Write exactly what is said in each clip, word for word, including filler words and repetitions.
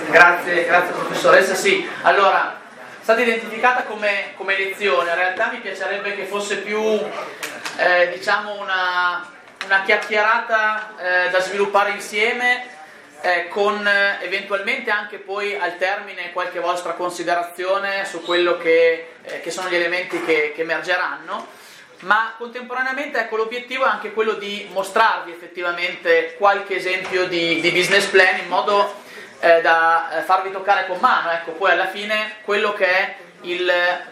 Grazie, grazie professoressa. Sì, allora, è stata identificata come, come lezione, in realtà mi piacerebbe che fosse più, eh, diciamo, una, una chiacchierata eh, da sviluppare insieme, eh, con eh, eventualmente anche poi al termine qualche vostra considerazione su quello che, eh, che sono gli elementi che, che emergeranno. Ma contemporaneamente, ecco, l'obiettivo è anche quello di mostrarvi effettivamente qualche esempio di, di business plan in modo eh, da eh, farvi toccare con mano, ecco, poi alla fine quello che è il,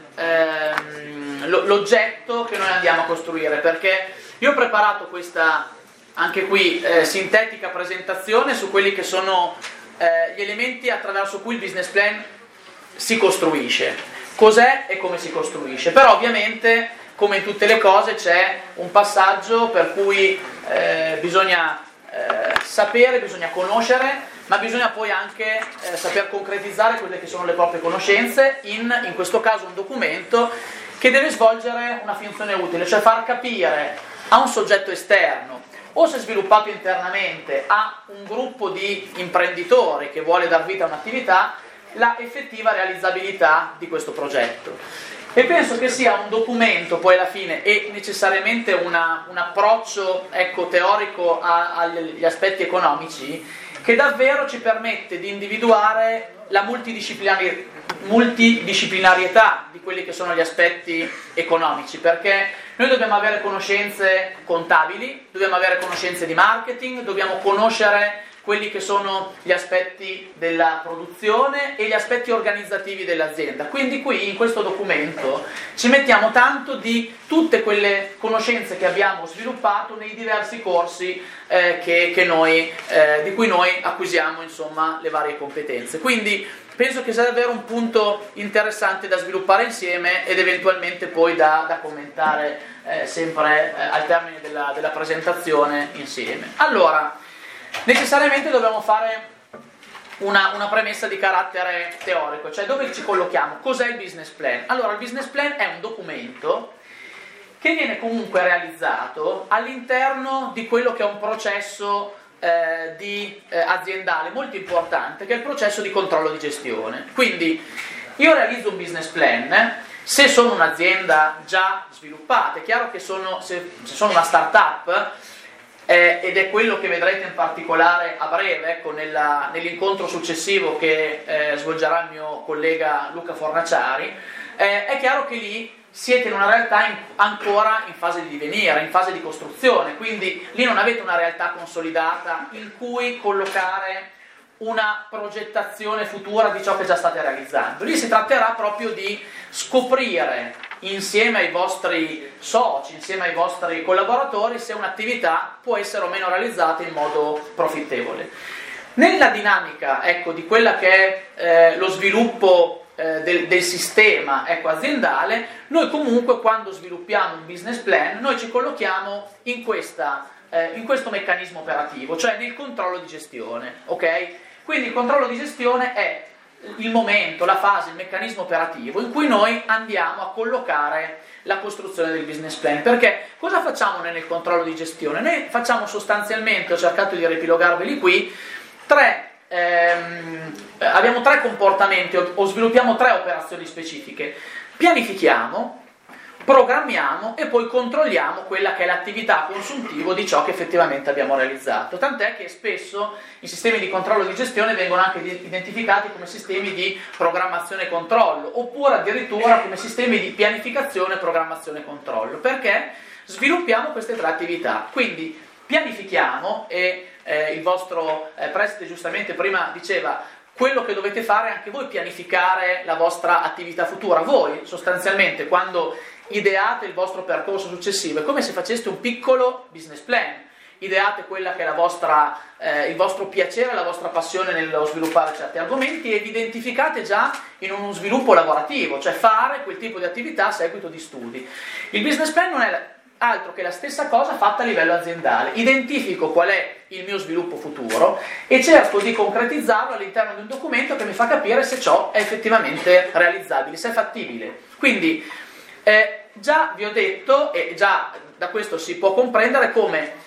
ehm, l'oggetto che noi andiamo a costruire, perché io ho preparato questa, anche qui, eh, sintetica presentazione su quelli che sono eh, gli elementi attraverso cui il business plan si costruisce, cos'è e come si costruisce, però ovviamente come in tutte le cose c'è un passaggio per cui eh, bisogna eh, sapere, bisogna conoscere, ma bisogna poi anche eh, saper concretizzare quelle che sono le proprie conoscenze in, in questo caso un documento che deve svolgere una funzione utile, cioè far capire a un soggetto esterno o se sviluppato internamente a un gruppo di imprenditori che vuole dar vita a un'attività la effettiva realizzabilità di questo progetto. E penso che sia un documento poi alla fine e necessariamente una, un approccio, ecco, teorico a, agli aspetti economici che davvero ci permette di individuare la multidisciplinari, multidisciplinarietà di quelli che sono gli aspetti economici, perché noi dobbiamo avere conoscenze contabili, dobbiamo avere conoscenze di marketing, dobbiamo conoscere quelli che sono gli aspetti della produzione e gli aspetti organizzativi dell'azienda. Quindi qui in questo documento ci mettiamo tanto di tutte quelle conoscenze che abbiamo sviluppato nei diversi corsi eh, che, che noi, eh, di cui noi acquisiamo, insomma, le varie competenze. Quindi penso che sia davvero un punto interessante da sviluppare insieme ed eventualmente poi da, da commentare eh, sempre eh, al termine della, della presentazione insieme. Allora, necessariamente dobbiamo fare una, una premessa di carattere teorico, cioè dove ci collochiamo, cos'è il business plan? Allora, il business plan è un documento che viene comunque realizzato all'interno di quello che è un processo eh, di, eh, aziendale molto importante, che è il processo di controllo di gestione. Quindi io realizzo un business plan, se sono un'azienda già sviluppata, è chiaro che sono, se, se sono una startup, Eh, ed è quello che vedrete in particolare a breve, ecco, nella, nell'incontro successivo che eh, svolgerà il mio collega Luca Fornaciari, eh, è chiaro che lì siete in una realtà in, ancora in fase di divenire, in fase di costruzione, quindi lì non avete una realtà consolidata in cui collocare una progettazione futura di ciò che già state realizzando. Lì si tratterà proprio di scoprire insieme ai vostri soci, insieme ai vostri collaboratori, se un'attività può essere o meno realizzata in modo profittevole. Nella dinamica, ecco, di quella che è eh, lo sviluppo eh, del, del sistema, ecco, aziendale, noi comunque quando sviluppiamo un business plan, noi ci collochiamo in, questa, eh, in questo meccanismo operativo, cioè nel controllo di gestione, ok? Quindi il controllo di gestione è il momento, la fase, il meccanismo operativo in cui noi andiamo a collocare la costruzione del business plan. Perché cosa facciamo nel controllo di gestione? Noi facciamo sostanzialmente, ho cercato di riepilogarveli qui, tre, ehm, abbiamo tre comportamenti o, o sviluppiamo tre operazioni specifiche. Pianifichiamo, programmiamo e poi controlliamo quella che è l'attività consuntivo di ciò che effettivamente abbiamo realizzato. Tant'è che spesso i sistemi di controllo di gestione vengono anche identificati come sistemi di programmazione e controllo, oppure addirittura come sistemi di pianificazione, programmazione e controllo, perché sviluppiamo queste tre attività. Quindi pianifichiamo, e eh, il vostro eh, preside giustamente prima diceva quello che dovete fare anche voi, pianificare la vostra attività futura. Voi sostanzialmente quando ideate il vostro percorso successivo è come se faceste un piccolo business plan, ideate quella che è la vostra, eh, il vostro piacere, la vostra passione nello sviluppare certi argomenti e vi identificate già in uno sviluppo lavorativo, cioè fare quel tipo di attività a seguito di studi. Il business plan non è altro che la stessa cosa fatta a livello aziendale. Identifico qual è il mio sviluppo futuro e cerco di concretizzarlo all'interno di un documento che mi fa capire se ciò è effettivamente realizzabile, se è fattibile. Quindi eh, già vi ho detto, e già da questo si può comprendere come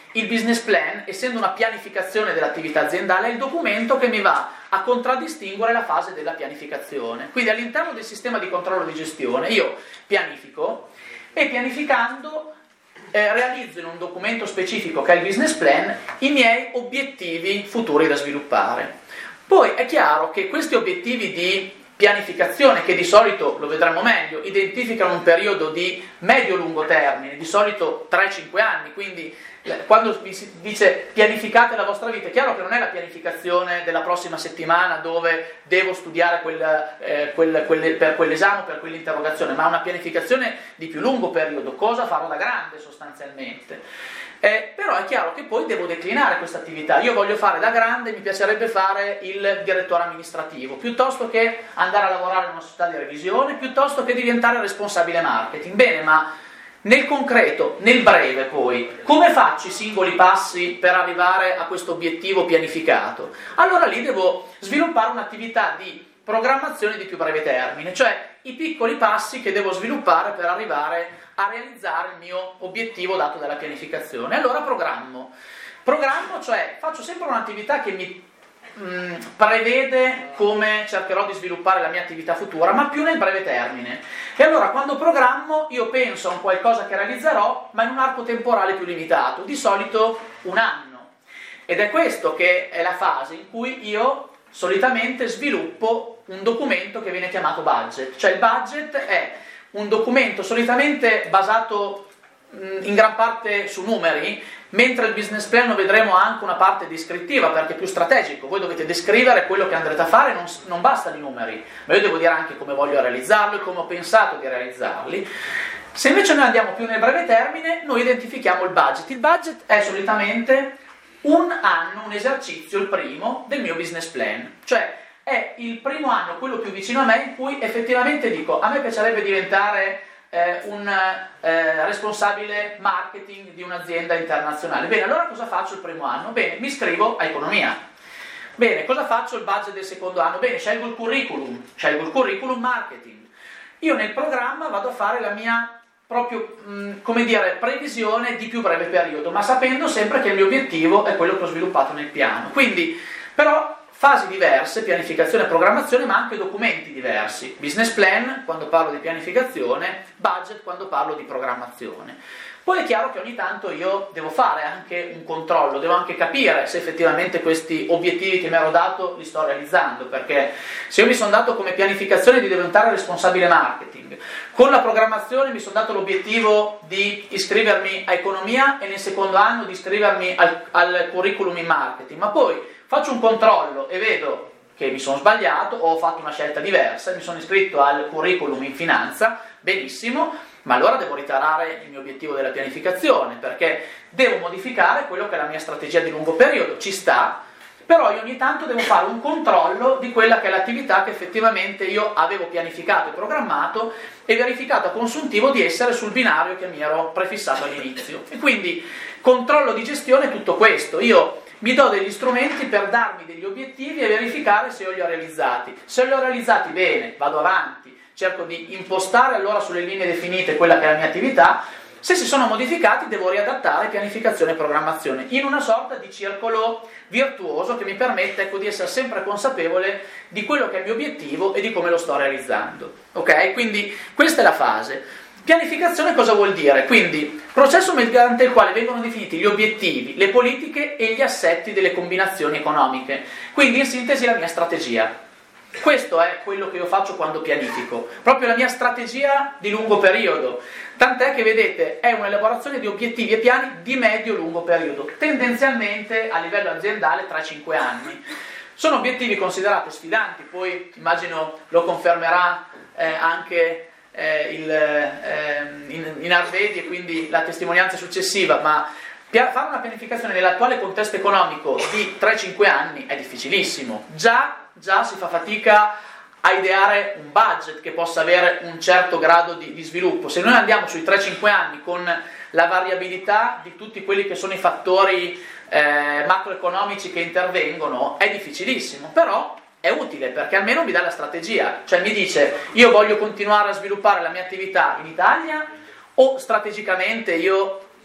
il business plan, essendo una pianificazione dell'attività aziendale, è il documento che mi va a contraddistinguere la fase della pianificazione. Quindi all'interno del sistema di controllo di gestione io pianifico e pianificando eh, realizzo in un documento specifico che è il business plan i miei obiettivi futuri da sviluppare. Poi è chiaro che questi obiettivi di pianificazione, che di solito, lo vedremo meglio, identificano un periodo di medio-lungo termine, di solito tre cinque anni, quindi quando vi si dice pianificate la vostra vita, è chiaro che non è la pianificazione della prossima settimana dove devo studiare quel, eh, quel, quelle, per quell'esame o per quell'interrogazione, ma una pianificazione di più lungo periodo, cosa farò da grande sostanzialmente. Eh, però è chiaro che poi devo declinare questa attività. Io voglio fare da grande, mi piacerebbe fare il direttore amministrativo, piuttosto che andare a lavorare in una società di revisione, piuttosto che diventare responsabile marketing. Bene, ma nel concreto, nel breve poi, come faccio i singoli passi per arrivare a questo obiettivo pianificato? Allora lì devo sviluppare un'attività di programmazione di più breve termine, cioè i piccoli passi che devo sviluppare per arrivare a realizzare il mio obiettivo dato dalla pianificazione. Allora programmo. Programmo, cioè faccio sempre un'attività che mi mh, prevede come cercherò di sviluppare la mia attività futura, ma più nel breve termine. E allora quando programmo io penso a un qualcosa che realizzerò, ma in un arco temporale più limitato, di solito un anno. Ed è questo che è la fase in cui io solitamente sviluppo un documento che viene chiamato budget. Cioè il budget è un documento solitamente basato mh, in gran parte su numeri, mentre il business plan lo vedremo anche una parte descrittiva perché è più strategico. Voi dovete descrivere quello che andrete a fare, non, non basta di numeri, ma io devo dire anche come voglio realizzarlo e come ho pensato di realizzarli. Se invece noi andiamo più nel breve termine, noi identifichiamo il budget. Il budget è solitamente un anno, un esercizio, il primo, del mio business plan, cioè è il primo anno, quello più vicino a me, in cui effettivamente dico, a me piacerebbe diventare eh, un eh, responsabile marketing di un'azienda internazionale. Bene, allora cosa faccio il primo anno? Bene, mi iscrivo a economia. Bene, cosa faccio il budget del secondo anno? Bene, scelgo il curriculum, scelgo il curriculum marketing. Io nel programma vado a fare la mia proprio, mh, come dire, previsione di più breve periodo, ma sapendo sempre che il mio obiettivo è quello che ho sviluppato nel piano. Quindi, però, fasi diverse, pianificazione e programmazione, ma anche documenti diversi. Business plan quando parlo di pianificazione, budget quando parlo di programmazione. Poi è chiaro che ogni tanto io devo fare anche un controllo, devo anche capire se effettivamente questi obiettivi che mi ero dato li sto realizzando, perché se io mi sono dato come pianificazione di diventare responsabile marketing, con la programmazione mi sono dato l'obiettivo di iscrivermi a economia e nel secondo anno di iscrivermi al, al curriculum in marketing, ma poi faccio un controllo e vedo che mi sono sbagliato o ho fatto una scelta diversa, mi sono iscritto al curriculum in finanza, benissimo, ma allora devo ritarare il mio obiettivo della pianificazione, perché devo modificare quello che è la mia strategia di lungo periodo, ci sta, però io ogni tanto devo fare un controllo di quella che è l'attività che effettivamente io avevo pianificato e programmato e verificato a consuntivo di essere sul binario che mi ero prefissato all'inizio. E quindi controllo di gestione è tutto questo, io mi do degli strumenti per darmi degli obiettivi e verificare se io li ho realizzati. Se li ho realizzati bene, vado avanti, cerco di impostare allora sulle linee definite quella che è la mia attività. Se si sono modificati devo riadattare pianificazione e programmazione in una sorta di circolo virtuoso che mi permette, ecco, di essere sempre consapevole di quello che è il mio obiettivo e di come lo sto realizzando. Ok? Quindi questa è la fase. Pianificazione cosa vuol dire? Quindi processo mediante il quale vengono definiti gli obiettivi, le politiche e gli assetti delle combinazioni economiche. Quindi in sintesi la mia strategia. Questo è quello che io faccio quando pianifico, proprio la mia strategia di lungo periodo. Tant'è che vedete è un'elaborazione di obiettivi e piani di medio-lungo periodo, tendenzialmente a livello aziendale tra cinque anni. Sono obiettivi considerati sfidanti, poi immagino lo confermerà eh, anche Eh, il, eh, in, in Arvedi e quindi la testimonianza successiva, ma pia- fare una pianificazione nell'attuale contesto economico di tre cinque anni è difficilissimo, già, già si fa fatica a ideare un budget che possa avere un certo grado di, di sviluppo. Se noi andiamo sui tre cinque anni con la variabilità di tutti quelli che sono i fattori eh, macroeconomici che intervengono, è difficilissimo, però è utile perché almeno mi dà la strategia, cioè mi dice io voglio continuare a sviluppare la mia attività in Italia o strategicamente io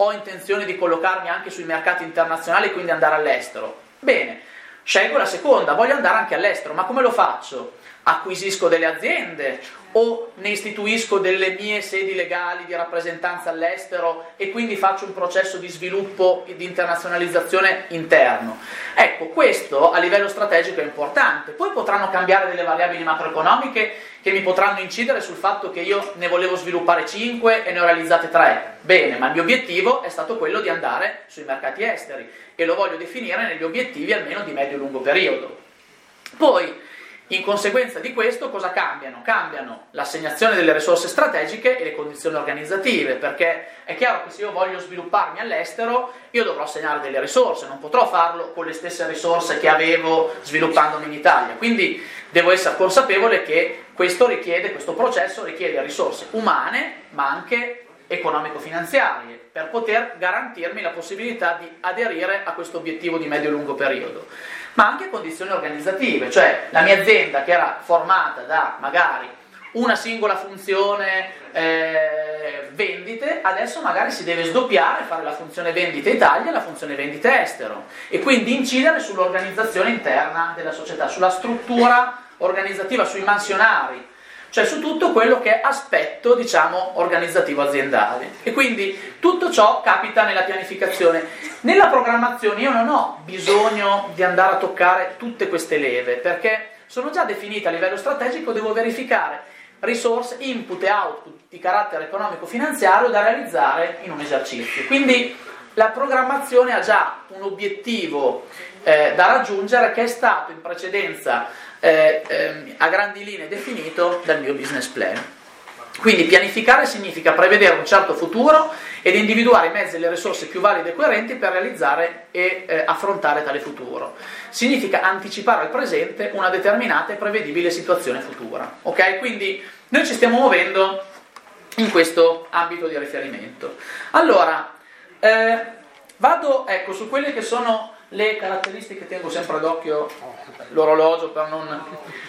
ho intenzione di collocarmi anche sui mercati internazionali e quindi andare all'estero. Bene, scelgo la seconda, voglio andare anche all'estero, ma come lo faccio? Acquisisco delle aziende o ne istituisco delle mie sedi legali di rappresentanza all'estero e quindi faccio un processo di sviluppo e di internazionalizzazione interno? Ecco, questo a livello strategico è importante. Poi potranno cambiare delle variabili macroeconomiche che mi potranno incidere sul fatto che io ne volevo sviluppare cinque e ne ho realizzate tre. Bene, ma il mio obiettivo è stato quello di andare sui mercati esteri e lo voglio definire negli obiettivi almeno di medio-lungo periodo. Poi, in conseguenza di questo, cosa cambiano? Cambiano l'assegnazione delle risorse strategiche e le condizioni organizzative, perché è chiaro che se io voglio svilupparmi all'estero, io dovrò assegnare delle risorse, non potrò farlo con le stesse risorse che avevo sviluppandomi in Italia. Quindi devo essere consapevole che questo richiede, questo processo richiede risorse umane, ma anche economico-finanziarie, per poter garantirmi la possibilità di aderire a questo obiettivo di medio-lungo periodo. Ma anche condizioni organizzative, cioè la mia azienda che era formata da magari una singola funzione eh, vendite, adesso magari si deve sdoppiare, fare la funzione vendite Italia e la funzione vendite estero, e quindi incidere sull'organizzazione interna della società, sulla struttura organizzativa, sui mansionari, cioè su tutto quello che è aspetto, diciamo, organizzativo aziendale. E quindi tutto ciò capita nella pianificazione. Nella programmazione io non ho bisogno di andare a toccare tutte queste leve, perché sono già definite a livello strategico, devo verificare risorse, input e output di carattere economico-finanziario da realizzare in un esercizio. Quindi la programmazione ha già un obiettivo eh, da raggiungere che è stato in precedenza Eh, eh, a grandi linee definito dal mio business plan. Quindi pianificare significa prevedere un certo futuro ed individuare i mezzi e le risorse più valide e coerenti per realizzare e eh, affrontare tale futuro. Significa anticipare al presente una determinata e prevedibile situazione futura. Ok? Quindi noi ci stiamo muovendo in questo ambito di riferimento. Allora, eh, vado ecco su quelle che sono le caratteristiche, tengo sempre d'occhio l'orologio per non...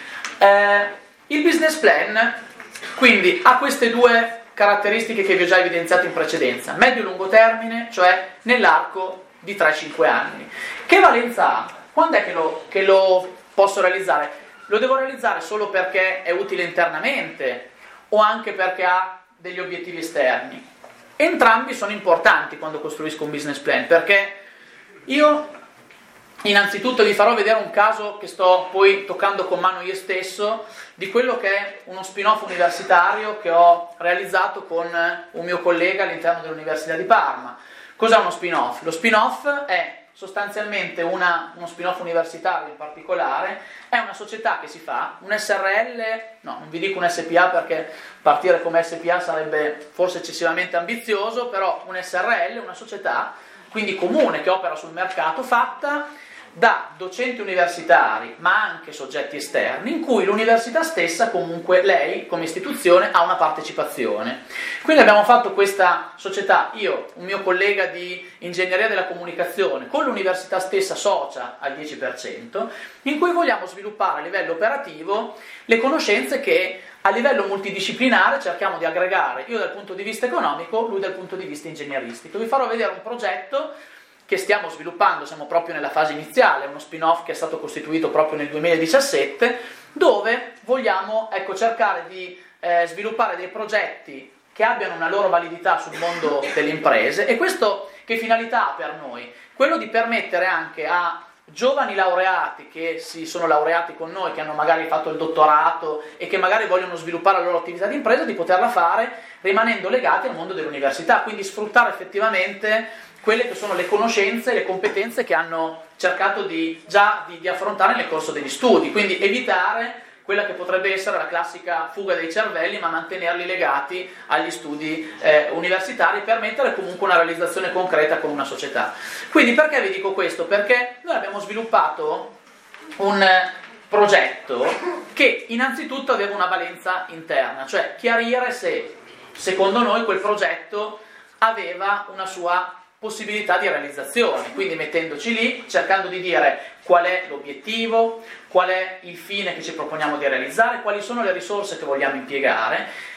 Eh, il business plan, quindi, ha queste due caratteristiche che vi ho già evidenziato in precedenza. Medio-lungo termine, cioè nell'arco di tre cinque anni. Che valenza ha? Quando è che lo, che lo posso realizzare? Lo devo realizzare solo perché è utile internamente o anche perché ha degli obiettivi esterni? Entrambi sono importanti quando costruisco un business plan, perché io... Innanzitutto vi farò vedere un caso che sto poi toccando con mano io stesso di quello che è uno spin-off universitario che ho realizzato con un mio collega all'interno dell'Università di Parma. Cos'è uno spin-off? Lo spin-off è sostanzialmente una, uno spin-off universitario in particolare, è una società che si fa, un S R L, no, non vi dico un S P A perché partire come S P A sarebbe forse eccessivamente ambizioso, però un S R L, una società, quindi comune, che opera sul mercato, fatta da docenti universitari ma anche soggetti esterni, in cui l'università stessa comunque, lei come istituzione, ha una partecipazione. Quindi abbiamo fatto questa società, io, un mio collega di ingegneria della comunicazione, con l'università stessa socia al dieci per cento, in cui vogliamo sviluppare a livello operativo le conoscenze che a livello multidisciplinare cerchiamo di aggregare, io dal punto di vista economico, lui dal punto di vista ingegneristico. Vi farò vedere un progetto che stiamo sviluppando, siamo proprio nella fase iniziale, uno spin-off che è stato costituito proprio nel duemiladiciassette, dove vogliamo ecco, cercare di eh, sviluppare dei progetti che abbiano una loro validità sul mondo delle imprese. E questo che finalità ha per noi? Quello di permettere anche a giovani laureati che si sono laureati con noi, che hanno magari fatto il dottorato e che magari vogliono sviluppare la loro attività di impresa, di poterla fare rimanendo legati al mondo dell'università, quindi sfruttare effettivamente quelle che sono le conoscenze e le competenze che hanno cercato di, già di, di affrontare nel corso degli studi, quindi evitare quella che potrebbe essere la classica fuga dei cervelli, ma mantenerli legati agli studi eh, universitari per permettere comunque una realizzazione concreta con una società. Quindi perché vi dico questo? Perché noi abbiamo sviluppato un progetto che innanzitutto aveva una valenza interna, cioè chiarire se secondo noi quel progetto aveva una sua possibilità di realizzazione, quindi mettendoci lì, cercando di dire qual è l'obiettivo, qual è il fine che ci proponiamo di realizzare, quali sono le risorse che vogliamo impiegare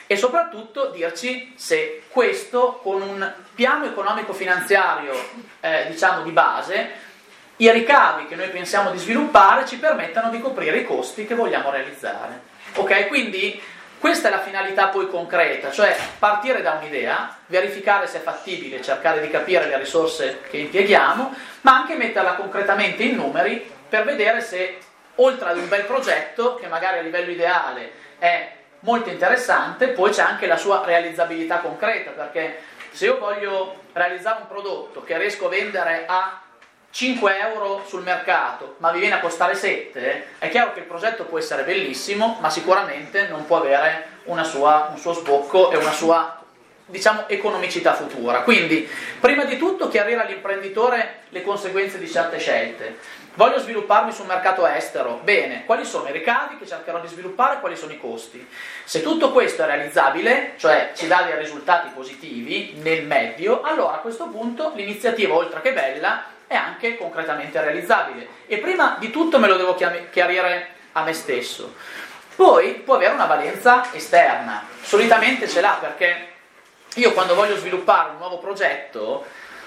e soprattutto dirci se questo, con un piano economico-finanziario eh, diciamo di base, i ricavi che noi pensiamo di sviluppare ci permettano di coprire i costi che vogliamo realizzare. Ok? Quindi questa è la finalità poi concreta, cioè partire da un'idea, verificare se è fattibile, cercare di capire le risorse che impieghiamo, ma anche metterla concretamente in numeri per vedere se, oltre ad un bel progetto, che magari a livello ideale è molto interessante, poi c'è anche la sua realizzabilità concreta, perché se io voglio realizzare un prodotto che riesco a vendere a cinque euro sul mercato, ma mi viene a costare sette, è chiaro che il progetto può essere bellissimo, ma sicuramente non può avere una sua, un suo sbocco e una sua, diciamo, economicità futura. Quindi, prima di tutto, chiarire all'imprenditore le conseguenze di certe scelte. Voglio svilupparmi sul mercato estero, bene, quali sono i ricavi che cercherò di sviluppare, quali sono i costi? Se tutto questo è realizzabile, cioè ci dà dei risultati positivi nel medio, allora a questo punto l'iniziativa, oltre che bella, è anche concretamente realizzabile. E prima di tutto me lo devo chiarire a me stesso. Poi può avere una valenza esterna, solitamente ce l'ha, perché io quando voglio sviluppare un nuovo progetto,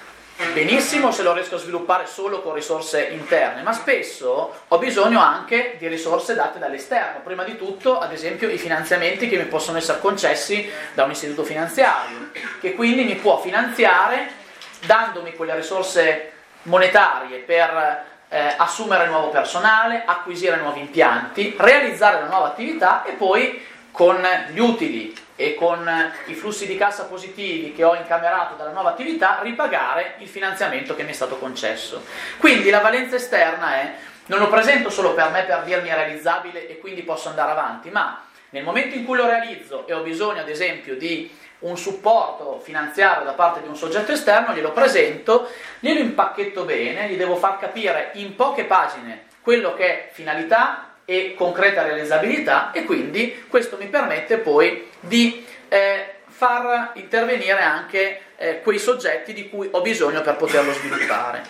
benissimo se lo riesco a sviluppare solo con risorse interne, ma spesso ho bisogno anche di risorse date dall'esterno. Prima di tutto, ad esempio, i finanziamenti che mi possono essere concessi da un istituto finanziario, che quindi mi può finanziare dandomi quelle risorse monetarie per eh, assumere nuovo personale, acquisire nuovi impianti, realizzare una nuova attività e poi con gli utili e con i flussi di cassa positivi che ho incamerato dalla nuova attività ripagare il finanziamento che mi è stato concesso. Quindi la valenza esterna è: non lo presento solo per me per dirmi è realizzabile e quindi posso andare avanti, ma nel momento in cui lo realizzo e ho bisogno ad esempio di un supporto finanziario da parte di un soggetto esterno, glielo presento, glielo impacchetto bene, gli devo far capire in poche pagine quello che è finalità e concreta realizzabilità, e quindi questo mi permette poi di eh, far intervenire anche eh, quei soggetti di cui ho bisogno per poterlo sviluppare.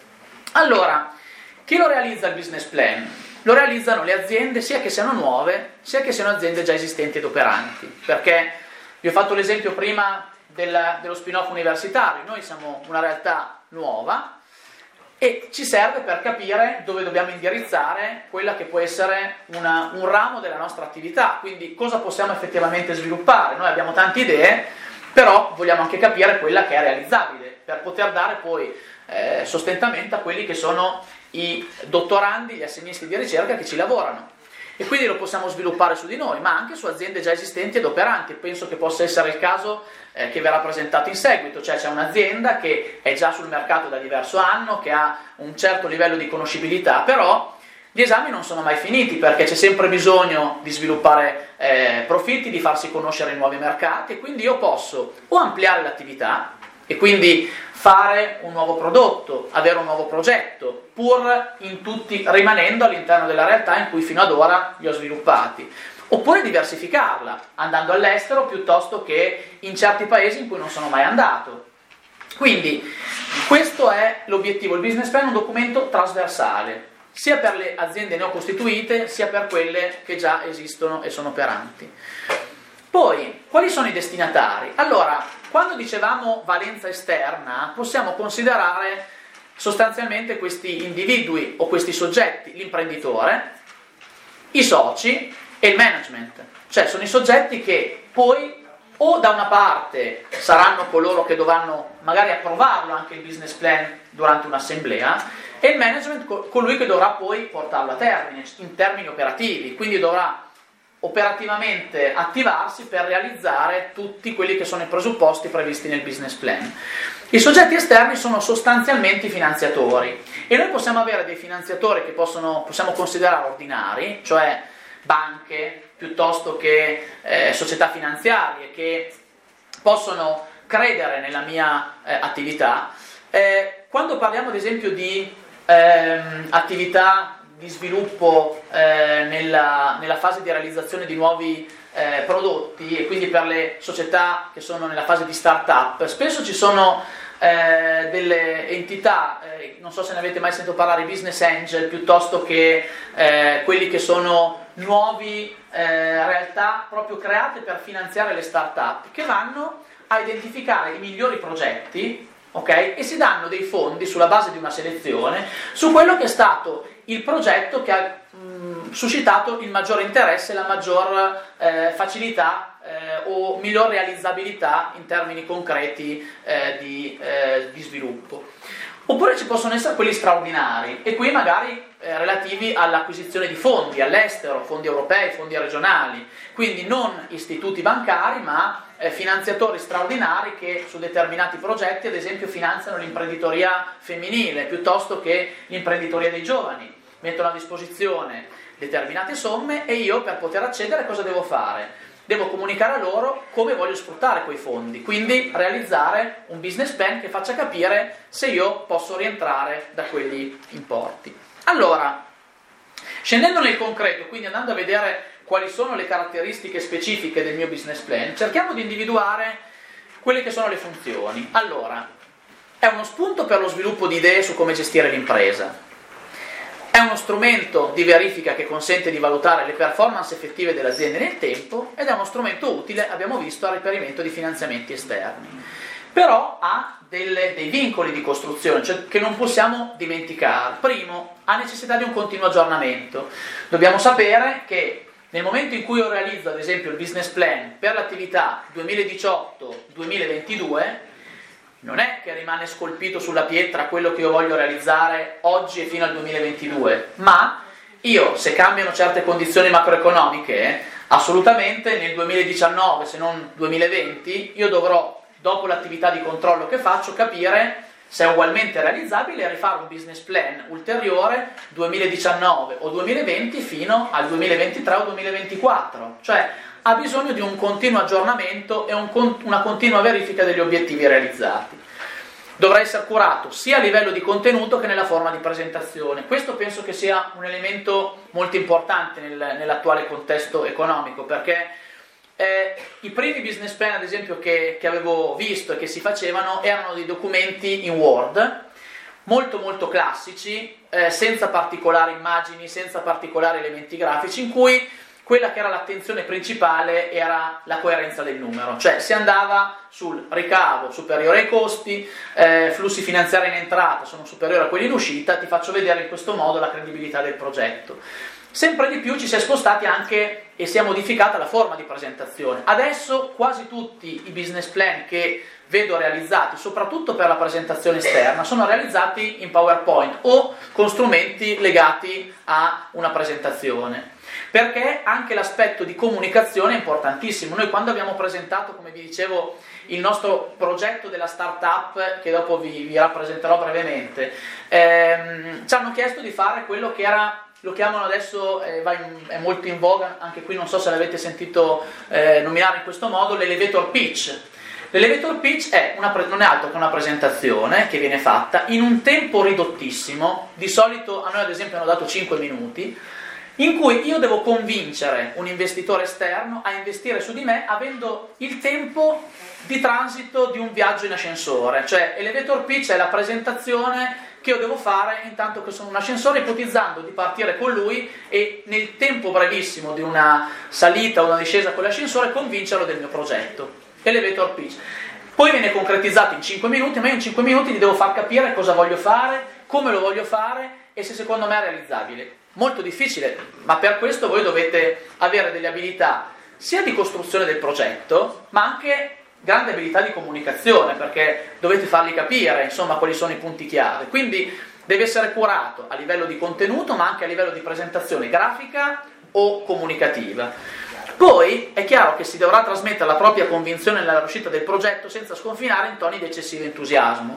Allora, chi lo realizza il business plan? Lo realizzano le aziende, sia che siano nuove, sia che siano aziende già esistenti ed operanti, perché vi ho fatto l'esempio prima del, dello spin-off universitario. Noi siamo una realtà nuova e ci serve per capire dove dobbiamo indirizzare quella che può essere una, un ramo della nostra attività, quindi cosa possiamo effettivamente sviluppare. Noi abbiamo tante idee, però vogliamo anche capire quella che è realizzabile, per poter dare poi eh, sostentamento a quelli che sono i dottorandi, gli assegnisti di ricerca che ci lavorano. E quindi lo possiamo sviluppare su di noi, ma anche su aziende già esistenti ed operanti. Penso che possa essere il caso eh, che verrà presentato in seguito, cioè c'è un'azienda che è già sul mercato da diverso anno, che ha un certo livello di conoscibilità, però gli esami non sono mai finiti, perché c'è sempre bisogno di sviluppare eh, profitti, di farsi conoscere in nuovi mercati, e quindi io posso o ampliare l'attività e quindi fare un nuovo prodotto, avere un nuovo progetto, pur in tutti rimanendo all'interno della realtà in cui fino ad ora li ho sviluppati, oppure diversificarla, andando all'estero piuttosto che in certi paesi in cui non sono mai andato. Quindi questo è l'obiettivo. Il business plan è un documento trasversale, sia per le aziende neocostituite, sia per quelle che già esistono e sono operanti. Poi, quali sono i destinatari? Allora, quando dicevamo valenza esterna, possiamo considerare sostanzialmente questi individui o questi soggetti: l'imprenditore, i soci e il management. Cioè sono i soggetti che poi o da una parte saranno coloro che dovranno magari approvarlo anche il business plan durante un'assemblea, e il management colui che dovrà poi portarlo a termine in termini operativi, quindi dovrà operativamente attivarsi per realizzare tutti quelli che sono i presupposti previsti nel business plan. I soggetti esterni sono sostanzialmente i finanziatori, e noi possiamo avere dei finanziatori che possono, possiamo considerare ordinari, cioè banche piuttosto che eh, società finanziarie che possono credere nella mia eh, attività. Eh, quando parliamo ad esempio di ehm, attività di sviluppo eh, nella, nella fase di realizzazione di nuovi eh, prodotti, e quindi per le società che sono nella fase di start-up, spesso ci sono eh, delle entità, eh, non so se ne avete mai sentito parlare, business angel, piuttosto che eh, quelli che sono nuove eh, realtà proprio create per finanziare le start-up, che vanno a identificare i migliori progetti, ok? E si danno dei fondi sulla base di una selezione su quello che è stato il progetto che ha mh, suscitato il maggiore interesse e la maggior eh, facilità eh, o miglior realizzabilità in termini concreti eh, di, eh, di sviluppo. Oppure ci possono essere quelli straordinari, e qui magari eh, relativi all'acquisizione di fondi all'estero, fondi europei, fondi regionali, quindi non istituti bancari, ma eh, finanziatori straordinari che su determinati progetti, ad esempio, finanziano l'imprenditoria femminile piuttosto che l'imprenditoria dei giovani, mettono a disposizione determinate somme e io, per poter accedere, cosa devo fare? Devo comunicare a loro come voglio sfruttare quei fondi, quindi realizzare un business plan che faccia capire se io posso rientrare da quegli importi. Allora, scendendo nel concreto, quindi andando a vedere quali sono le caratteristiche specifiche del mio business plan, cerchiamo di individuare quelle che sono le funzioni. Allora, è uno spunto per lo sviluppo di idee su come gestire l'impresa. È uno strumento di verifica che consente di valutare le performance effettive dell'azienda nel tempo, ed è uno strumento utile, abbiamo visto, al reperimento di finanziamenti esterni. Però ha delle, dei vincoli di costruzione, cioè, che non possiamo dimenticare. Primo, ha necessità di un continuo aggiornamento. Dobbiamo sapere che nel momento in cui io realizzo, ad esempio, il business plan per l'attività duemiladiciotto duemilaventidue, non è che rimane scolpito sulla pietra quello che io voglio realizzare oggi e fino al duemilaventidue, ma io, se cambiano certe condizioni macroeconomiche, assolutamente nel duemiladiciannove, se non duemilaventi, io dovrò, dopo l'attività di controllo che faccio, capire se è ugualmente realizzabile e rifare un business plan ulteriore duemiladiciannove o duemilaventi fino al duemilaventitré o duemilaventiquattro, cioè ha bisogno di un continuo aggiornamento e un, una continua verifica degli obiettivi realizzati. Dovrà essere curato sia a livello di contenuto che nella forma di presentazione. Questo penso che sia un elemento molto importante nel, nell'attuale contesto economico, perché eh, i primi business plan, ad esempio, che, che avevo visto e che si facevano erano dei documenti in Word, molto molto classici, eh, senza particolari immagini, senza particolari elementi grafici, in cui quella che era l'attenzione principale era la coerenza del numero, cioè si andava sul ricavo superiore ai costi, eh, flussi finanziari in entrata sono superiori a quelli in uscita, ti faccio vedere in questo modo la credibilità del progetto. Sempre di più ci si è spostati anche e si è modificata la forma di presentazione. Adesso quasi tutti i business plan che vedo realizzati, soprattutto per la presentazione esterna, sono realizzati in PowerPoint o con strumenti legati a una presentazione. Perché anche l'aspetto di comunicazione è importantissimo. Noi, quando abbiamo presentato, come vi dicevo, il nostro progetto della startup, che dopo vi, vi rappresenterò brevemente, ehm, ci hanno chiesto di fare quello che era, lo chiamano adesso, eh, va in, è molto in voga, anche qui non so se l'avete sentito eh, nominare in questo modo, l'elevator pitch. L'elevator pitch è una, non è altro che una presentazione che viene fatta in un tempo ridottissimo, di solito a noi ad esempio hanno dato cinque minuti, in cui io devo convincere un investitore esterno a investire su di me avendo il tempo di transito di un viaggio in ascensore. Cioè, elevator pitch è la presentazione che io devo fare intanto che sono in un ascensore, ipotizzando di partire con lui e nel tempo brevissimo di una salita o una discesa con l'ascensore convincerlo del mio progetto. Elevator pitch. Poi viene concretizzato in cinque minuti, ma io in cinque minuti gli devo far capire cosa voglio fare, come lo voglio fare e se secondo me è realizzabile. Molto difficile, ma per questo voi dovete avere delle abilità sia di costruzione del progetto, ma anche grande abilità di comunicazione, perché dovete fargli capire, insomma, quali sono i punti chiave. Quindi deve essere curato a livello di contenuto, ma anche a livello di presentazione grafica o comunicativa. Poi è chiaro che si dovrà trasmettere la propria convinzione nella riuscita del progetto senza sconfinare in toni di eccessivo entusiasmo.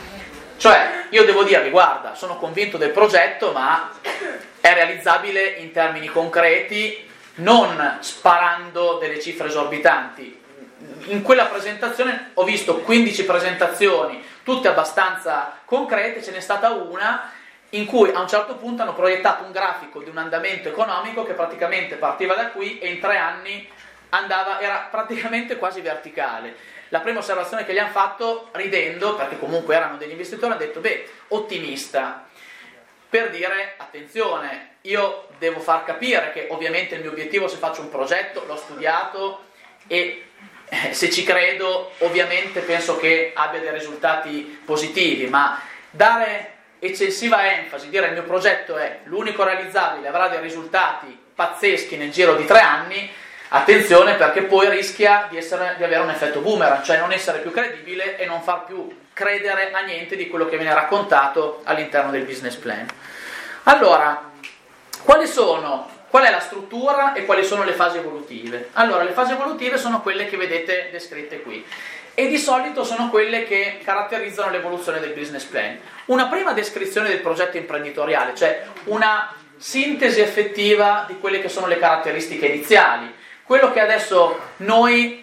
Cioè, io devo dirvi, guarda, sono convinto del progetto, ma è realizzabile in termini concreti, non sparando delle cifre esorbitanti. In quella presentazione ho visto quindici presentazioni, tutte abbastanza concrete, ce n'è stata una in cui a un certo punto hanno proiettato un grafico di un andamento economico che praticamente partiva da qui e in tre anni andava, era praticamente quasi verticale. La prima osservazione che gli hanno fatto, ridendo, perché comunque erano degli investitori, hanno detto, beh, ottimista. per dire attenzione, io devo far capire che ovviamente il mio obiettivo, se faccio un progetto, l'ho studiato e eh, se ci credo ovviamente penso che abbia dei risultati positivi, ma dare eccessiva enfasi, dire il mio progetto è l'unico realizzabile, avrà dei risultati pazzeschi nel giro di tre anni, attenzione, perché poi rischia di, essere, di avere un effetto boomerang, cioè non essere più credibile e non far più credere a niente di quello che viene raccontato all'interno del business plan. Allora, quali sono, qual è la struttura e quali sono le fasi evolutive? Allora, le fasi evolutive sono quelle che vedete descritte qui e di solito sono quelle che caratterizzano l'evoluzione del business plan. Una prima descrizione del progetto imprenditoriale, cioè una sintesi effettiva di quelle che sono le caratteristiche iniziali, quello che adesso noi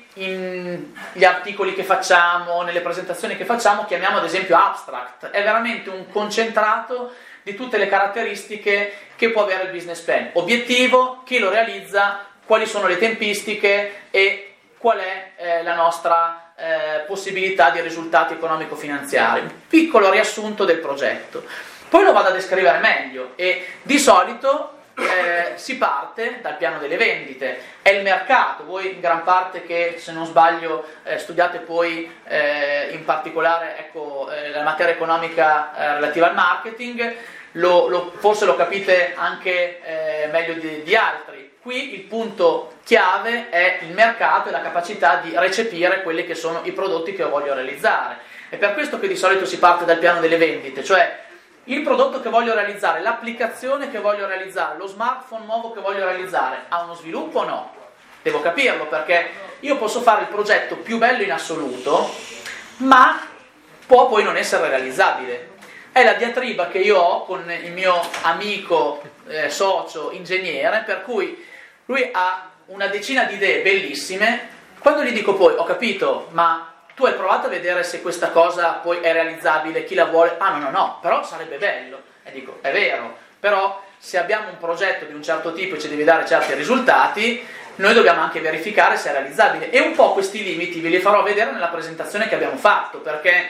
negli articoli che facciamo, nelle presentazioni che facciamo, chiamiamo ad esempio abstract, è veramente un concentrato di tutte le caratteristiche che può avere il business plan: obiettivo, chi lo realizza, quali sono le tempistiche e qual è eh, la nostra eh, possibilità di risultati economico-finanziari. Un piccolo riassunto del progetto. Poi lo vado a descrivere meglio e di solito Eh, si parte dal piano delle vendite, è il mercato. Voi in gran parte, che se non sbaglio eh, studiate poi eh, in particolare ecco, eh, la materia economica eh, relativa al marketing, lo, lo, forse lo capite anche eh, meglio di, di altri. Qui il punto chiave è il mercato e la capacità di recepire quelli che sono i prodotti che io voglio realizzare. È per questo che di solito si parte dal piano delle vendite, cioè il prodotto che voglio realizzare, l'applicazione che voglio realizzare, lo smartphone nuovo che voglio realizzare, ha uno sviluppo o no? Devo capirlo, perché io posso fare il progetto più bello in assoluto, ma può poi non essere realizzabile. È la diatriba che io ho con il mio amico eh, socio ingegnere, per cui lui ha una decina di idee bellissime. Quando gli dico poi, ho capito, ma tu hai provato a vedere se questa cosa poi è realizzabile, chi la vuole? Ah no, no, no, però sarebbe bello. E dico, è vero, però se abbiamo un progetto di un certo tipo e ci devi dare certi risultati, noi dobbiamo anche verificare se è realizzabile. E un po' questi limiti ve li farò vedere nella presentazione che abbiamo fatto, perché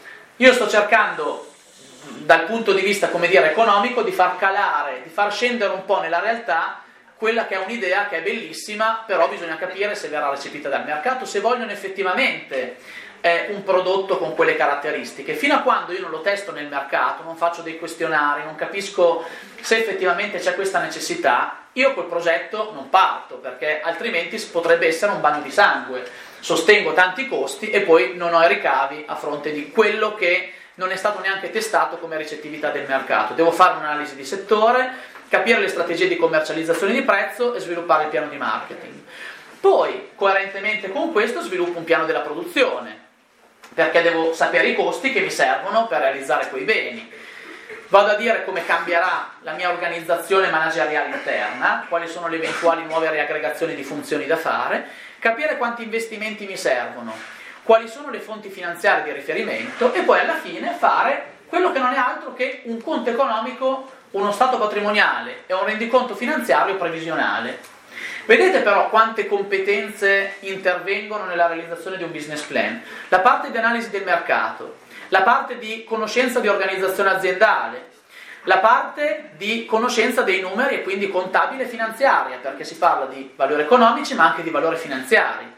io sto cercando, dal punto di vista, come dire, economico, di far calare, di far scendere un po' nella realtà quella che è un'idea che è bellissima, però bisogna capire se verrà recepita dal mercato, se vogliono effettivamente eh, un prodotto con quelle caratteristiche. Fino a quando io non lo testo nel mercato, non faccio dei questionari, non capisco se effettivamente c'è questa necessità, io col progetto non parto, perché altrimenti potrebbe essere un bagno di sangue. Sostengo tanti costi e poi non ho i ricavi a fronte di quello che non è stato neanche testato come ricettività del mercato. Devo fare un'analisi di settore, capire le strategie di commercializzazione di prezzo e sviluppare il piano di marketing. Poi, coerentemente con questo, sviluppo un piano della produzione, perché devo sapere i costi che mi servono per realizzare quei beni. Vado a dire come cambierà la mia organizzazione manageriale interna, quali sono le eventuali nuove riaggregazioni di funzioni da fare, capire quanti investimenti mi servono, quali sono le fonti finanziarie di riferimento e poi alla fine fare quello che non è altro che un conto economico, uno stato patrimoniale e un rendiconto finanziario previsionale. Vedete però quante competenze intervengono nella realizzazione di un business plan. La parte di analisi del mercato, la parte di conoscenza di organizzazione aziendale, la parte di conoscenza dei numeri e quindi contabile e finanziaria, perché si parla di valori economici ma anche di valori finanziari.